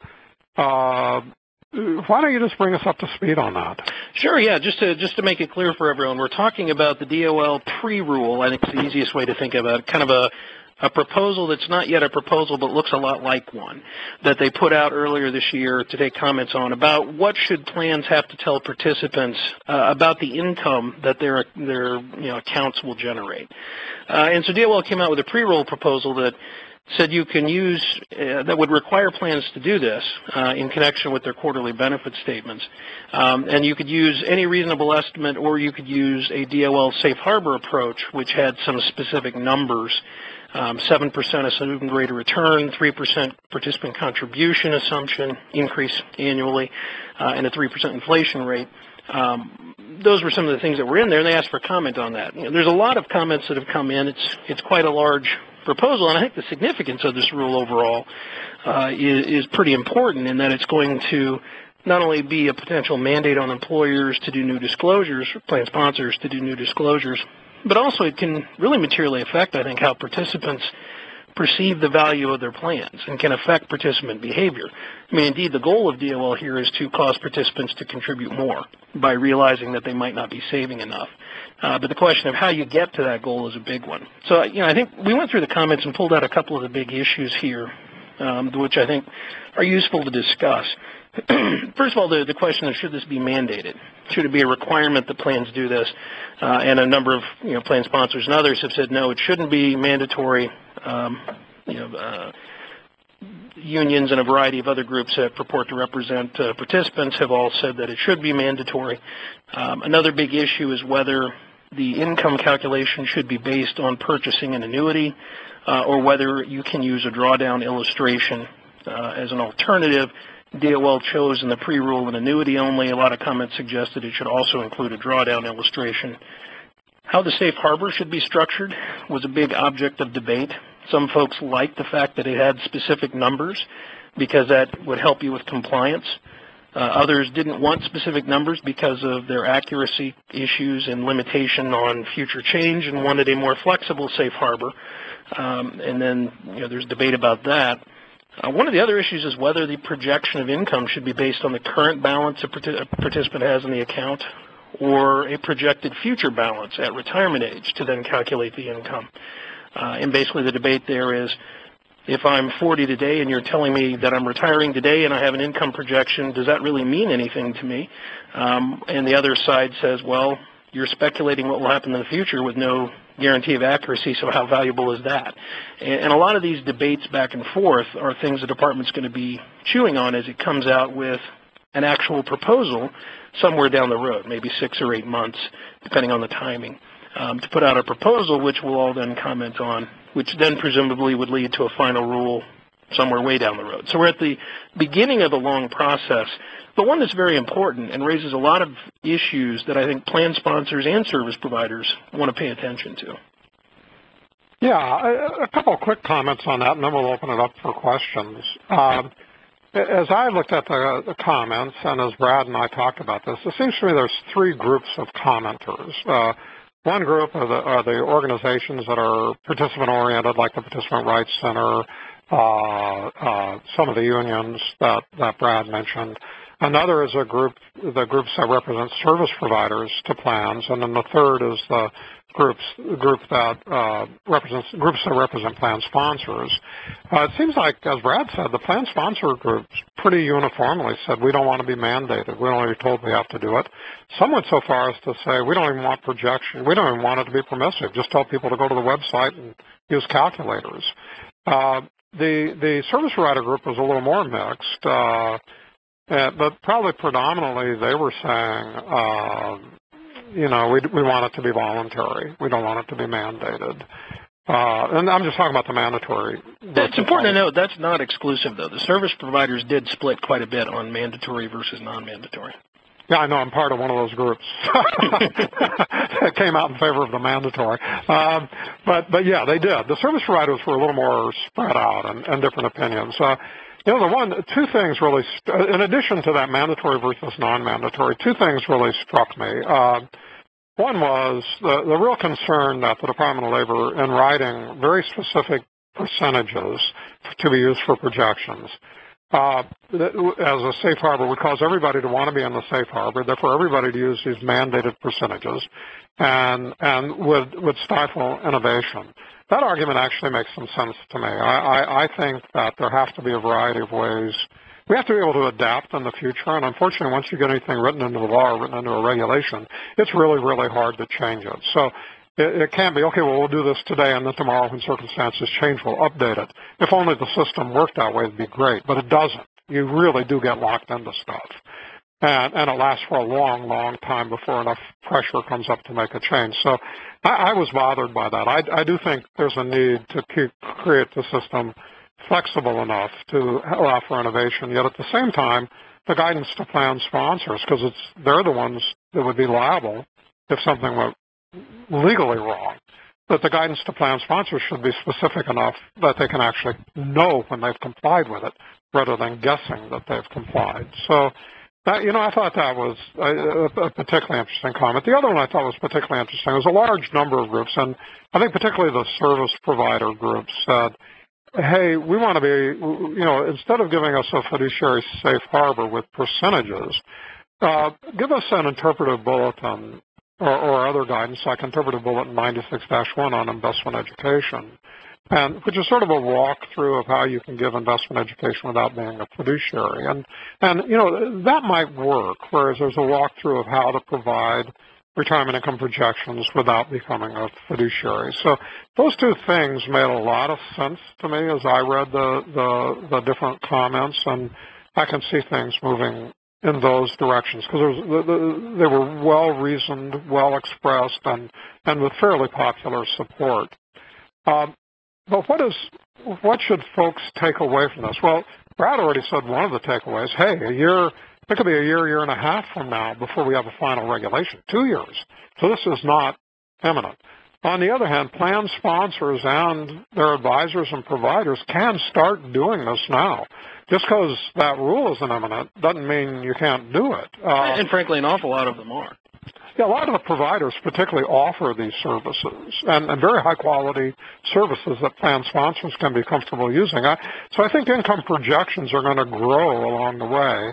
Why don't you just bring us up to speed on that? Sure, yeah. Just to make it clear for everyone, we're talking about the DOL pre-rule. I think it's the easiest way to think about it, kind of a proposal that's not yet a proposal but looks a lot like one that they put out earlier this year to take comments on about what should plans have to tell participants about the income that their accounts will generate. And so DOL came out with a pre-roll proposal that said you can use, that would require plans to do this in connection with their quarterly benefit statements. And you could use any reasonable estimate, or you could use a DOL safe harbor approach, which had some specific numbers. 7% assumed rate of return, 3% participant contribution assumption increase annually, and a 3% inflation rate. Those were some of the things that were in there, and they asked for comment on that. There's a lot of comments that have come in. It's quite a large proposal, and I think the significance of this rule overall is pretty important in that it's going to not only be a potential mandate on employers to do new disclosures, plan sponsors to do new disclosures, but also it can really materially affect, I think, how participants perceive the value of their plans and can affect participant behavior. I mean, indeed, the goal of DOL here is to cause participants to contribute more by realizing that they might not be saving enough. But the question of how you get to that goal is a big one. So, I think we went through the comments and pulled out a couple of the big issues here which I think are useful to discuss. First of all, the question is, should this be mandated? Should it be a requirement that plans do this? And a number of plan sponsors and others have said no, it shouldn't be mandatory. Unions and a variety of other groups that purport to represent participants have all said that it should be mandatory. Another big issue is whether the income calculation should be based on purchasing an annuity or whether you can use a drawdown illustration as an alternative. DOL chose in the pre-rule an annuity only. A lot of comments suggested it should also include a drawdown illustration. How the safe harbor should be structured was a big object of debate. Some folks liked the fact that it had specific numbers because that would help you with compliance. Others didn't want specific numbers because of their accuracy issues and limitation on future change and wanted a more flexible safe harbor. And then there's debate about that. One of the other issues is whether the projection of income should be based on the current balance a participant has in the account or a projected future balance at retirement age to then calculate the income. And basically the debate there is, if I'm 40 today and you're telling me that I'm retiring today and I have an income projection, does that really mean anything to me? And the other side says, well, you're speculating what will happen in the future with no guarantee of accuracy, so how valuable is that? And a lot of these debates back and forth are things the department's going to be chewing on as it comes out with an actual proposal somewhere down the road, maybe 6 or 8 months, depending on the timing, to put out a proposal which we'll all then comment on, which then presumably would lead to a final rule somewhere way down the road. So we're at the beginning of a long process, but one that's very important and raises a lot of issues that I think plan sponsors and service providers want to pay attention to. Yeah, a couple of quick comments on that, and then we'll open it up for questions. As I looked at the comments, and as Brad and I talked about this, it seems to me there's 3 groups of commenters. One group are the organizations that are participant-oriented, like the Participant Rights Center, some of the unions that Brad mentioned. Another is the groups that represent service providers to plans, and then the third is the groups that represent plan sponsors. It seems like, as Brad said, the plan sponsor groups pretty uniformly said we don't want to be mandated. We don't want to be told we have to do it. Some went so far as to say we don't even want projection. We don't even want it to be permissive. Just tell people to go to the website and use calculators. The service provider group was a little more mixed, but probably predominantly they were saying, we want it to be voluntary. We don't want it to be mandated. And I'm just talking about the mandatory. It's important to note that's not exclusive, though. The service providers did split quite a bit on mandatory versus non-mandatory. Yeah, I know. I'm part of one of those groups that came out in favor of the mandatory. But yeah, they did. The service providers were a little more spread out and different opinions. Two things really, in addition to that mandatory versus non-mandatory, 2 things really struck me. One was the real concern that the Department of Labor, in writing very specific percentages to be used for projections, as a safe harbor would cause everybody to want to be in the safe harbor, therefore everybody to use these mandated percentages, and would stifle innovation. That argument actually makes some sense to me. I think that there have to be a variety of ways. We have to be able to adapt in the future, and unfortunately, once you get anything written into the law or written into a regulation, it's really, really hard to change it. So it can't be, okay, well, we'll do this today, and then tomorrow when circumstances change, we'll update it. If only the system worked that way, it'd be great, but it doesn't. You really do get locked into stuff. And it lasts for a long, long time before enough pressure comes up to make a change. So I was bothered by that. I do think there's a need to create the system flexible enough to allow for innovation, yet at the same time, the guidance to plan sponsors, because they're the ones that would be liable if something went legally wrong, that the guidance to plan sponsors should be specific enough that they can actually know when they've complied with it, rather than guessing that they've complied. So, I thought that was a particularly interesting comment. The other one I thought was particularly interesting was a large number of groups, and I think particularly the service provider groups said, hey, we want to be, instead of giving us a fiduciary safe harbor with percentages, give us an interpretive bulletin or other guidance, like interpretive bulletin 96-1 on investment education, and which is sort of a walkthrough of how you can give investment education without being a fiduciary. And you know, that might work, whereas there's a walkthrough of how to provide retirement income projections without becoming a fiduciary. So those two things made a lot of sense to me as I read the different comments, and I can see things moving in those directions because they were well-reasoned, well-expressed, and with fairly popular support. But what should folks take away from this? Well, Brad already said one of the takeaways. Hey, it could be a year and a half from now before we have a final regulation. 2 years. So this is not imminent. On the other hand, plan sponsors and their advisors and providers can start doing this now. Just because that rule isn't imminent doesn't mean you can't do it. And frankly, an awful lot of them are. Yeah, a lot of the providers particularly offer these services and very high-quality services that plan sponsors can be comfortable using. So I think income projections are going to grow along the way.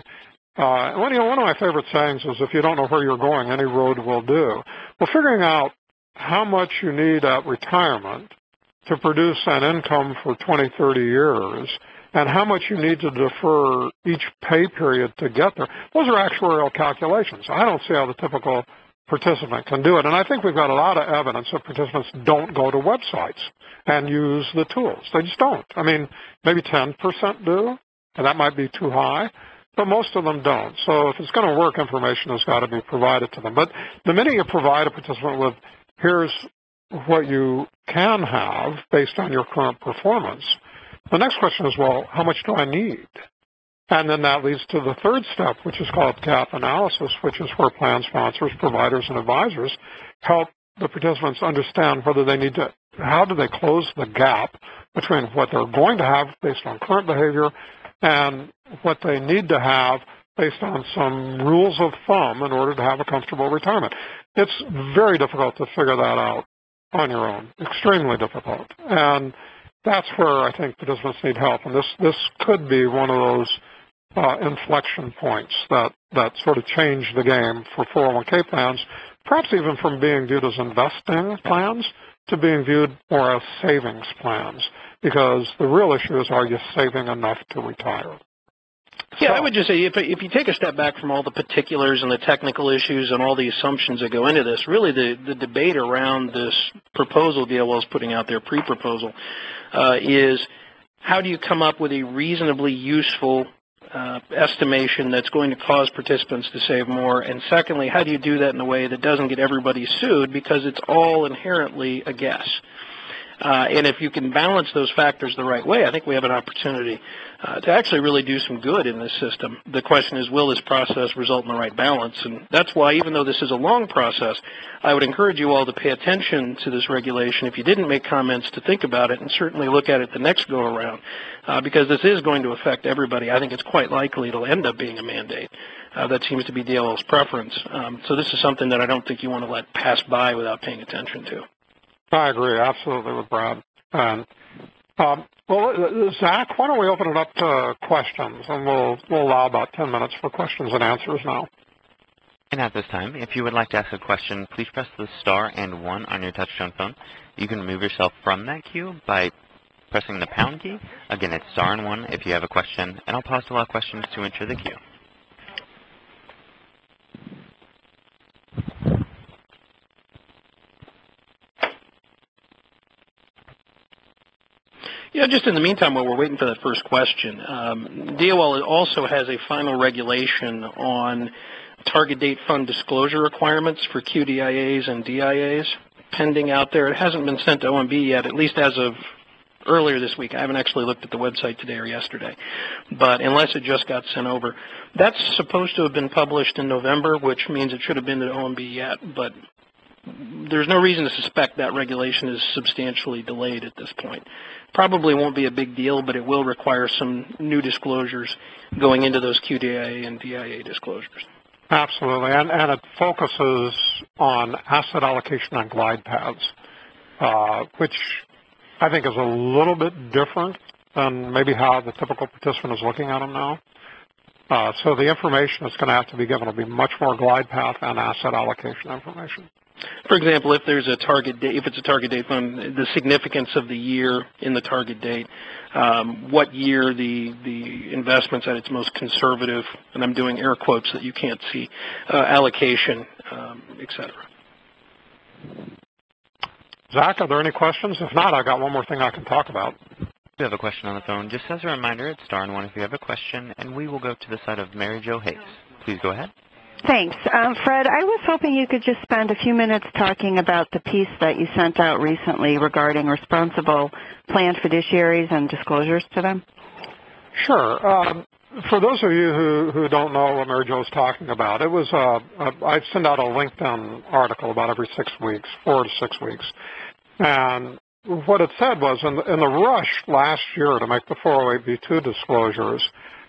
One of my favorite sayings is, if you don't know where you're going, any road will do. Well, figuring out how much you need at retirement to produce an income for 20, 30 years, and how much you need to defer each pay period to get there, those are actuarial calculations. I don't see how the typical participant can do it. And I think we've got a lot of evidence that participants don't go to websites and use the tools. They just don't. I mean, maybe 10% do, and that might be too high, but most of them don't. So if it's going to work, information has got to be provided to them. But the minute you provide a participant with, here's what you can have based on your current performance, the next question is, well, how much do I need? And then that leads to the third step, which is called gap analysis, which is where plan sponsors, providers, and advisors help the participants understand whether they need to, how do they close the gap between what they're going to have based on current behavior and what they need to have based on some rules of thumb in order to have a comfortable retirement. It's very difficult to figure that out on your own, extremely difficult. And that's where I think participants need help. And this could be one of those inflection points that sort of change the game for 401k plans, perhaps even from being viewed as investing plans to being viewed more as savings plans, because the real issue is, are you saving enough to retire? Yeah, I would just say if you take a step back from all the particulars and the technical issues and all the assumptions that go into this, really the debate around this proposal DOL is putting out there, pre-proposal, is how do you come up with a reasonably useful estimation that's going to cause participants to save more, and secondly, how do you do that in a way that doesn't get everybody sued because it's all inherently a guess. And if you can balance those factors the right way, I think we have an opportunity to actually really do some good in this system. The question is, will this process result in the right balance? And that's why, even though this is a long process, I would encourage you all to pay attention to this regulation. If you didn't make comments, to think about it and certainly look at it the next go-around, because this is going to affect everybody. I think it's quite likely it'll end up being a mandate. That seems to be DOL's preference. So this is something that I don't think you want to let pass by without paying attention to. I agree absolutely with Brad. And well, Zach, why don't we open it up to questions, and we'll allow about 10 minutes for questions and answers now. And at this time, if you would like to ask a question, please press the star and 1 on your touchtone phone. You can remove yourself from that queue by pressing the pound key. Again, it's star and 1 if you have a question, and I'll pause to allow questions to enter the queue. Yeah, just in the meantime, while we're waiting for that first question, DOL also has a final regulation on target date fund disclosure requirements for QDIAs and DIAs pending out there. It hasn't been sent to OMB yet, at least as of earlier this week. I haven't actually looked at the website today or yesterday, but unless it just got sent over. That's supposed to have been published in November, which means it should have been to OMB yet, but there's no reason to suspect that regulation is substantially delayed at this point. Probably won't be a big deal, but it will require some new disclosures going into those QDIA and DIA disclosures. Absolutely, and it focuses on asset allocation on glide paths, which I think is a little bit different than maybe how the typical participant is looking at them now. So the information that's going to have to be given will be much more glide path and asset allocation information. For example, if there's a target date, if it's a target date fund, the significance of the year in the target date, what year the investment's at its most conservative, and I'm doing air quotes that you can't see, allocation, et cetera. Zach, are there any questions? If not, I got one more thing I can talk about. We have a question on the phone. Just as a reminder, it's star and one if you have a question, and we will go to the side of Mary Jo Hayes. Please go ahead. Thanks. Fred, I was hoping you could just spend a few minutes talking about the piece that you sent out recently regarding responsible plan fiduciaries and disclosures to them. Sure. For those of you who don't know what Mary Jo is talking about, it was I send out a LinkedIn article about every 6 weeks, 4 to 6 weeks. And what it said was in the rush last year to make the 408b2 disclosures,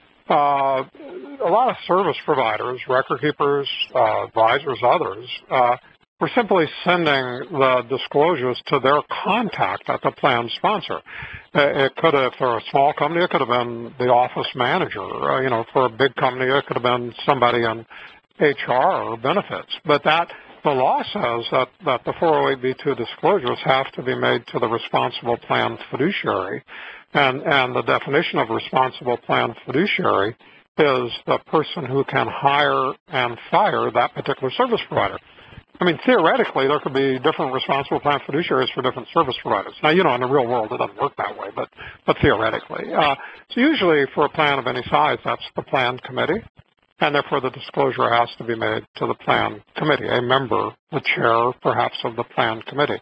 a lot of service providers, record keepers, advisors, others, were simply sending the disclosures to their contact at the plan sponsor. It could have, for a small company, it could have been the office manager. For a big company, it could have been somebody in HR or benefits. But the law says that the 408b2 disclosures have to be made to the responsible plan fiduciary. And the definition of responsible plan fiduciary is the person who can hire and fire that particular service provider. I mean, theoretically, there could be different responsible plan fiduciaries for different service providers. Now, in the real world, it doesn't work that way, but theoretically. So usually for a plan of any size, that's the plan committee, and therefore the disclosure has to be made to the plan committee, a member, the chair, perhaps, of the plan committee.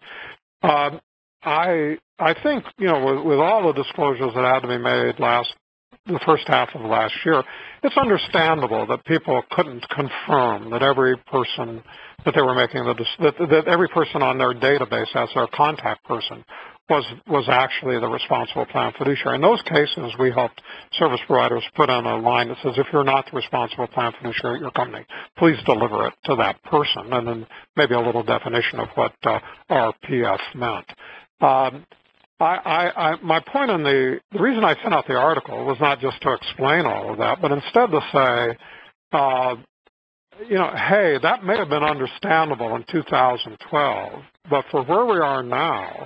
I think, with all the disclosures that had to be made the first half of last year, it's understandable that people couldn't confirm that every person that they were making that every person on their database as their contact person was actually the responsible plan fiduciary. In those cases, we helped service providers put on a line that says, if you're not the responsible plan fiduciary at your company, please deliver it to that person, and then maybe a little definition of what RPF meant. My point in the reason I sent out the article was not just to explain all of that, but instead to say, hey, that may have been understandable in 2012, but for where we are now,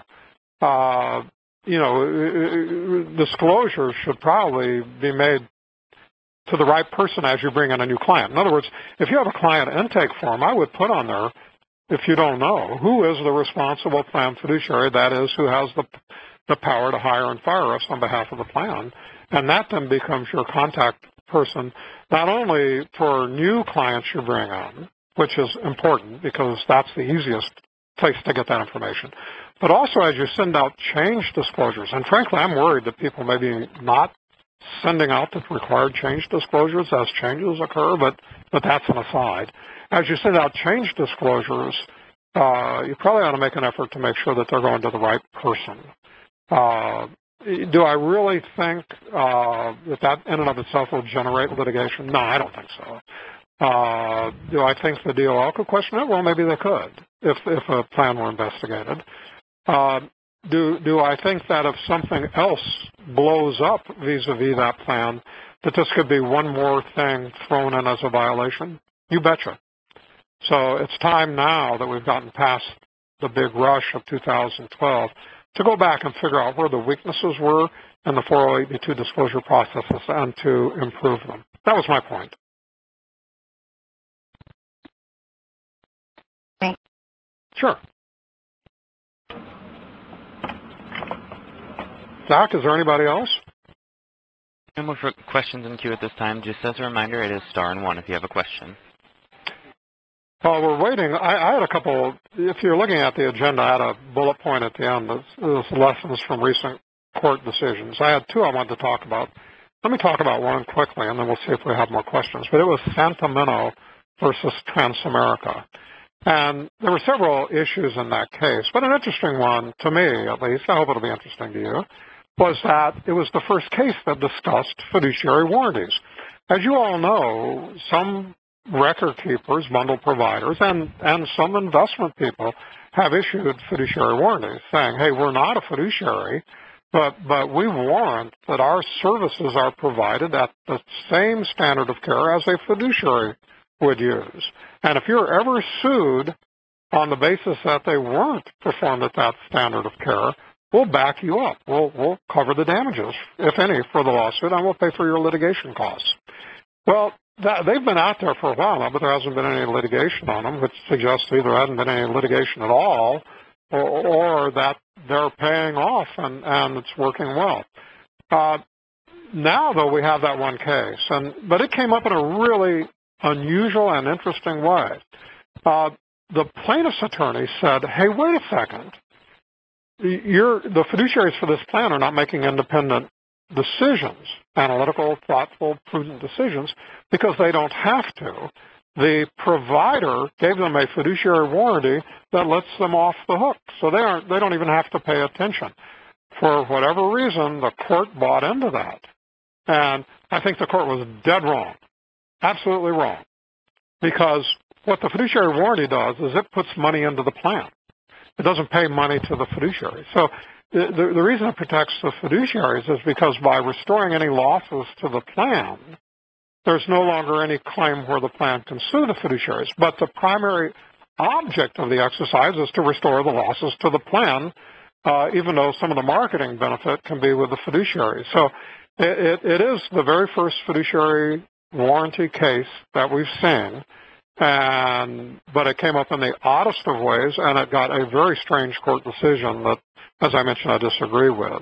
disclosures should probably be made to the right person as you bring in a new client. In other words, if you have a client intake form, I would put on there, if you don't know, who is the responsible plan fiduciary, that is, who has the power to hire and fire us on behalf of the plan, and that then becomes your contact person, not only for new clients you bring on, which is important because that's the easiest place to get that information, but also as you send out change disclosures. And frankly, I'm worried that people may be not sending out the required change disclosures as changes occur, but that's an aside. As you send out change disclosures, you probably ought to make an effort to make sure that they're going to the right person. Do I really think that in and of itself will generate litigation? No, I don't think so. Do I think the DOL could question it? Well, maybe they could if a plan were investigated. Do I think that if something else blows up vis-a-vis that plan, that this could be one more thing thrown in as a violation? You betcha. So it's time now that we've gotten past the big rush of 2012 to go back and figure out where the weaknesses were in the 408b2 disclosure processes and to improve them. That was my point. Thanks. Sure. Zach, is there anybody else? No more questions in queue at this time. Just as a reminder, it is star and one if you have a question. While we're waiting, I had a couple, if you're looking at the agenda, I had a bullet point at the end. This lessons from recent court decisions. I had two I wanted to talk about. Let me talk about one quickly, and then we'll see if we have more questions. But it was Santamino versus Transamerica. And there were several issues in that case. But an interesting one, to me at least, I hope it'll be interesting to you, was that it was the first case that discussed fiduciary warranties. As you all know, some record keepers, bundle providers, and some investment people have issued fiduciary warranties saying, hey, we're not a fiduciary, but we warrant that our services are provided at the same standard of care as a fiduciary would use. And if you're ever sued on the basis that they weren't performed at that standard of care, we'll back you up. We'll cover the damages, if any, for the lawsuit, and we'll pay for your litigation costs. Well, they've been out there for a while now, but there hasn't been any litigation on them, which suggests either there hasn't been any litigation at all, or that they're paying off and it's working well. Now, though, we have that one case, but it came up in a really unusual and interesting way. The plaintiff's attorney said, hey, wait a second. The fiduciaries for this plan are not making independent decisions, analytical, thoughtful, prudent decisions, because they don't have to. The provider gave them a fiduciary warranty that lets them off the hook, so they don't even have to pay attention. For whatever reason, the court bought into that. And I think the court was dead wrong, absolutely wrong, because what the fiduciary warranty does is it puts money into the plan. It doesn't pay money to the fiduciary. So the reason it protects the fiduciaries is because by restoring any losses to the plan, there's no longer any claim where the plan can sue the fiduciaries. But the primary object of the exercise is to restore the losses to the plan, even though some of the marketing benefit can be with the fiduciary. So it is the very first fiduciary warranty case that we've seen, but it came up in the oddest of ways, and it got a very strange court decision that, as I mentioned, I disagree with.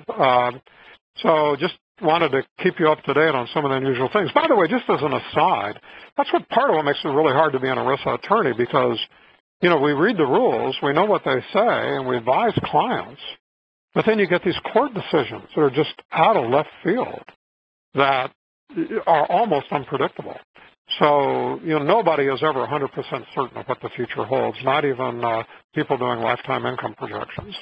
So just wanted to keep you up to date on some of the unusual things. By the way, just as an aside, that's part of what makes it really hard to be an ERISA attorney, because, we read the rules, we know what they say, and we advise clients, but then you get these court decisions that are just out of left field that are almost unpredictable. So, nobody is ever 100% certain of what the future holds, not even people doing lifetime income projections.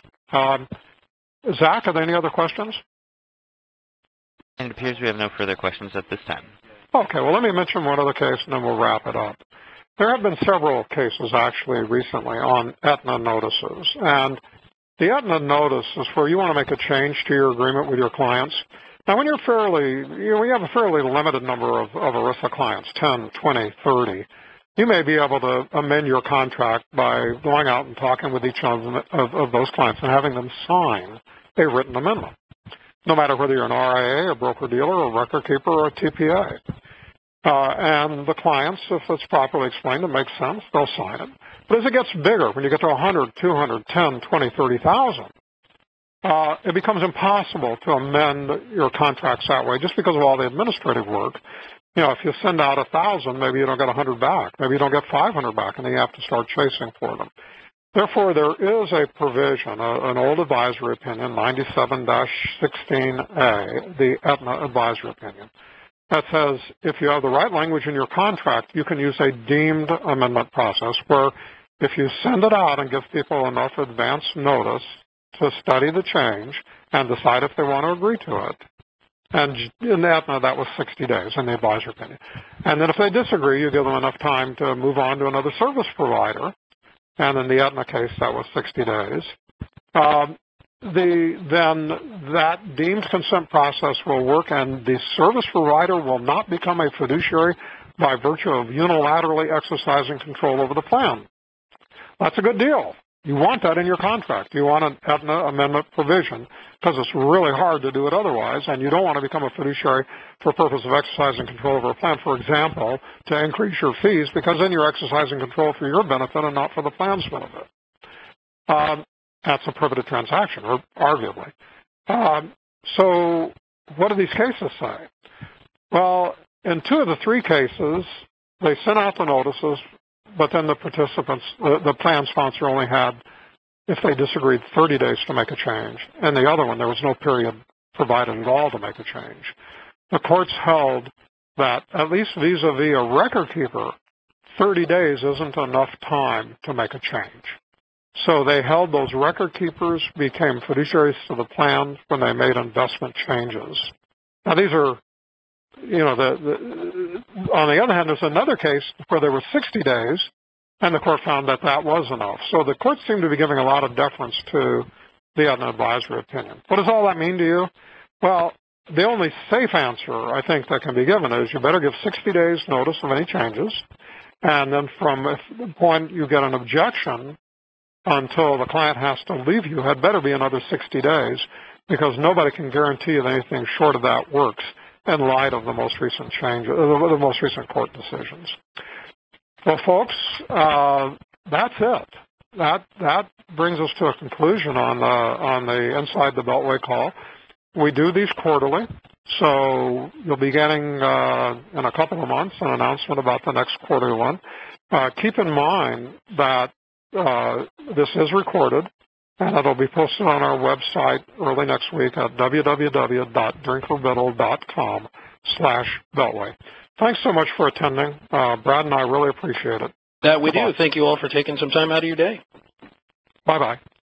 Zach, are there any other questions? And it appears we have no further questions at this time. Okay, well, let me mention one other case, and then we'll wrap it up. There have been several cases, actually, recently on Aetna notices. And the Aetna notice is where you want to make a change to your agreement with your clients. Now, when you have a fairly limited number of ERISA clients, 10, 20, 30, you may be able to amend your contract by going out and talking with each of those clients and having them sign a written amendment, no matter whether you're an RIA, a broker-dealer, a record keeper, or a TPA. And the clients, if it's properly explained, it makes sense, they'll sign it. But as it gets bigger, when you get to 100, 200, 10, 20, 30,000, it becomes impossible to amend your contracts that way just because of all the administrative work. If you send out 1,000, maybe you don't get 100 back. Maybe you don't get 500 back, and then you have to start chasing for them. Therefore, there is a provision, an old advisory opinion, 97-16A, the Aetna advisory opinion, that says if you have the right language in your contract, you can use a deemed amendment process where if you send it out and give people enough advance notice to study the change and decide if they want to agree to it. And in Aetna, that was 60 days in the advisory opinion. And then if they disagree, you give them enough time to move on to another service provider. And in the Aetna case, that was 60 days. Then that deemed consent process will work, and the service provider will not become a fiduciary by virtue of unilaterally exercising control over the plan. That's a good deal. You want that in your contract. You want an Aetna amendment provision because it's really hard to do it otherwise, and you don't want to become a fiduciary for the purpose of exercising control over a plan, for example, to increase your fees, because then you're exercising control for your benefit and not for the plan's benefit. That's a prohibited transaction, or arguably. So what do these cases say? Well, in 2 of the 3 cases, they sent out the notices, but then the participants, the plan sponsor only had, if they disagreed, 30 days to make a change. And the other one, there was no period provided at all to make a change. The courts held that, at least vis-a-vis a record keeper, 30 days isn't enough time to make a change. So they held those record keepers became fiduciaries to the plan when they made investment changes. Now, these are, on the other hand, there's another case where there were 60 days, and the court found that that was enough. So the courts seem to be giving a lot of deference to the Aetna advisory opinion. What does all that mean to you? Well, the only safe answer, I think, that can be given is you better give 60 days notice of any changes, and then from the point you get an objection, until the client has to leave you had better be another 60 days, because nobody can guarantee that anything short of that works in light of the most recent the most recent court decisions. Well, folks, that's it. That brings us to a conclusion on the Inside the Beltway call. We do these quarterly, so you'll be getting in a couple of months an announcement about the next quarterly one. Keep in mind that this is recorded, and it'll be posted on our website early next week at www.drinkerbiddle.com/Beltway. Thanks so much for attending. Brad and I really appreciate it. That we do. Thank you all for taking some time out of your day. Bye-bye.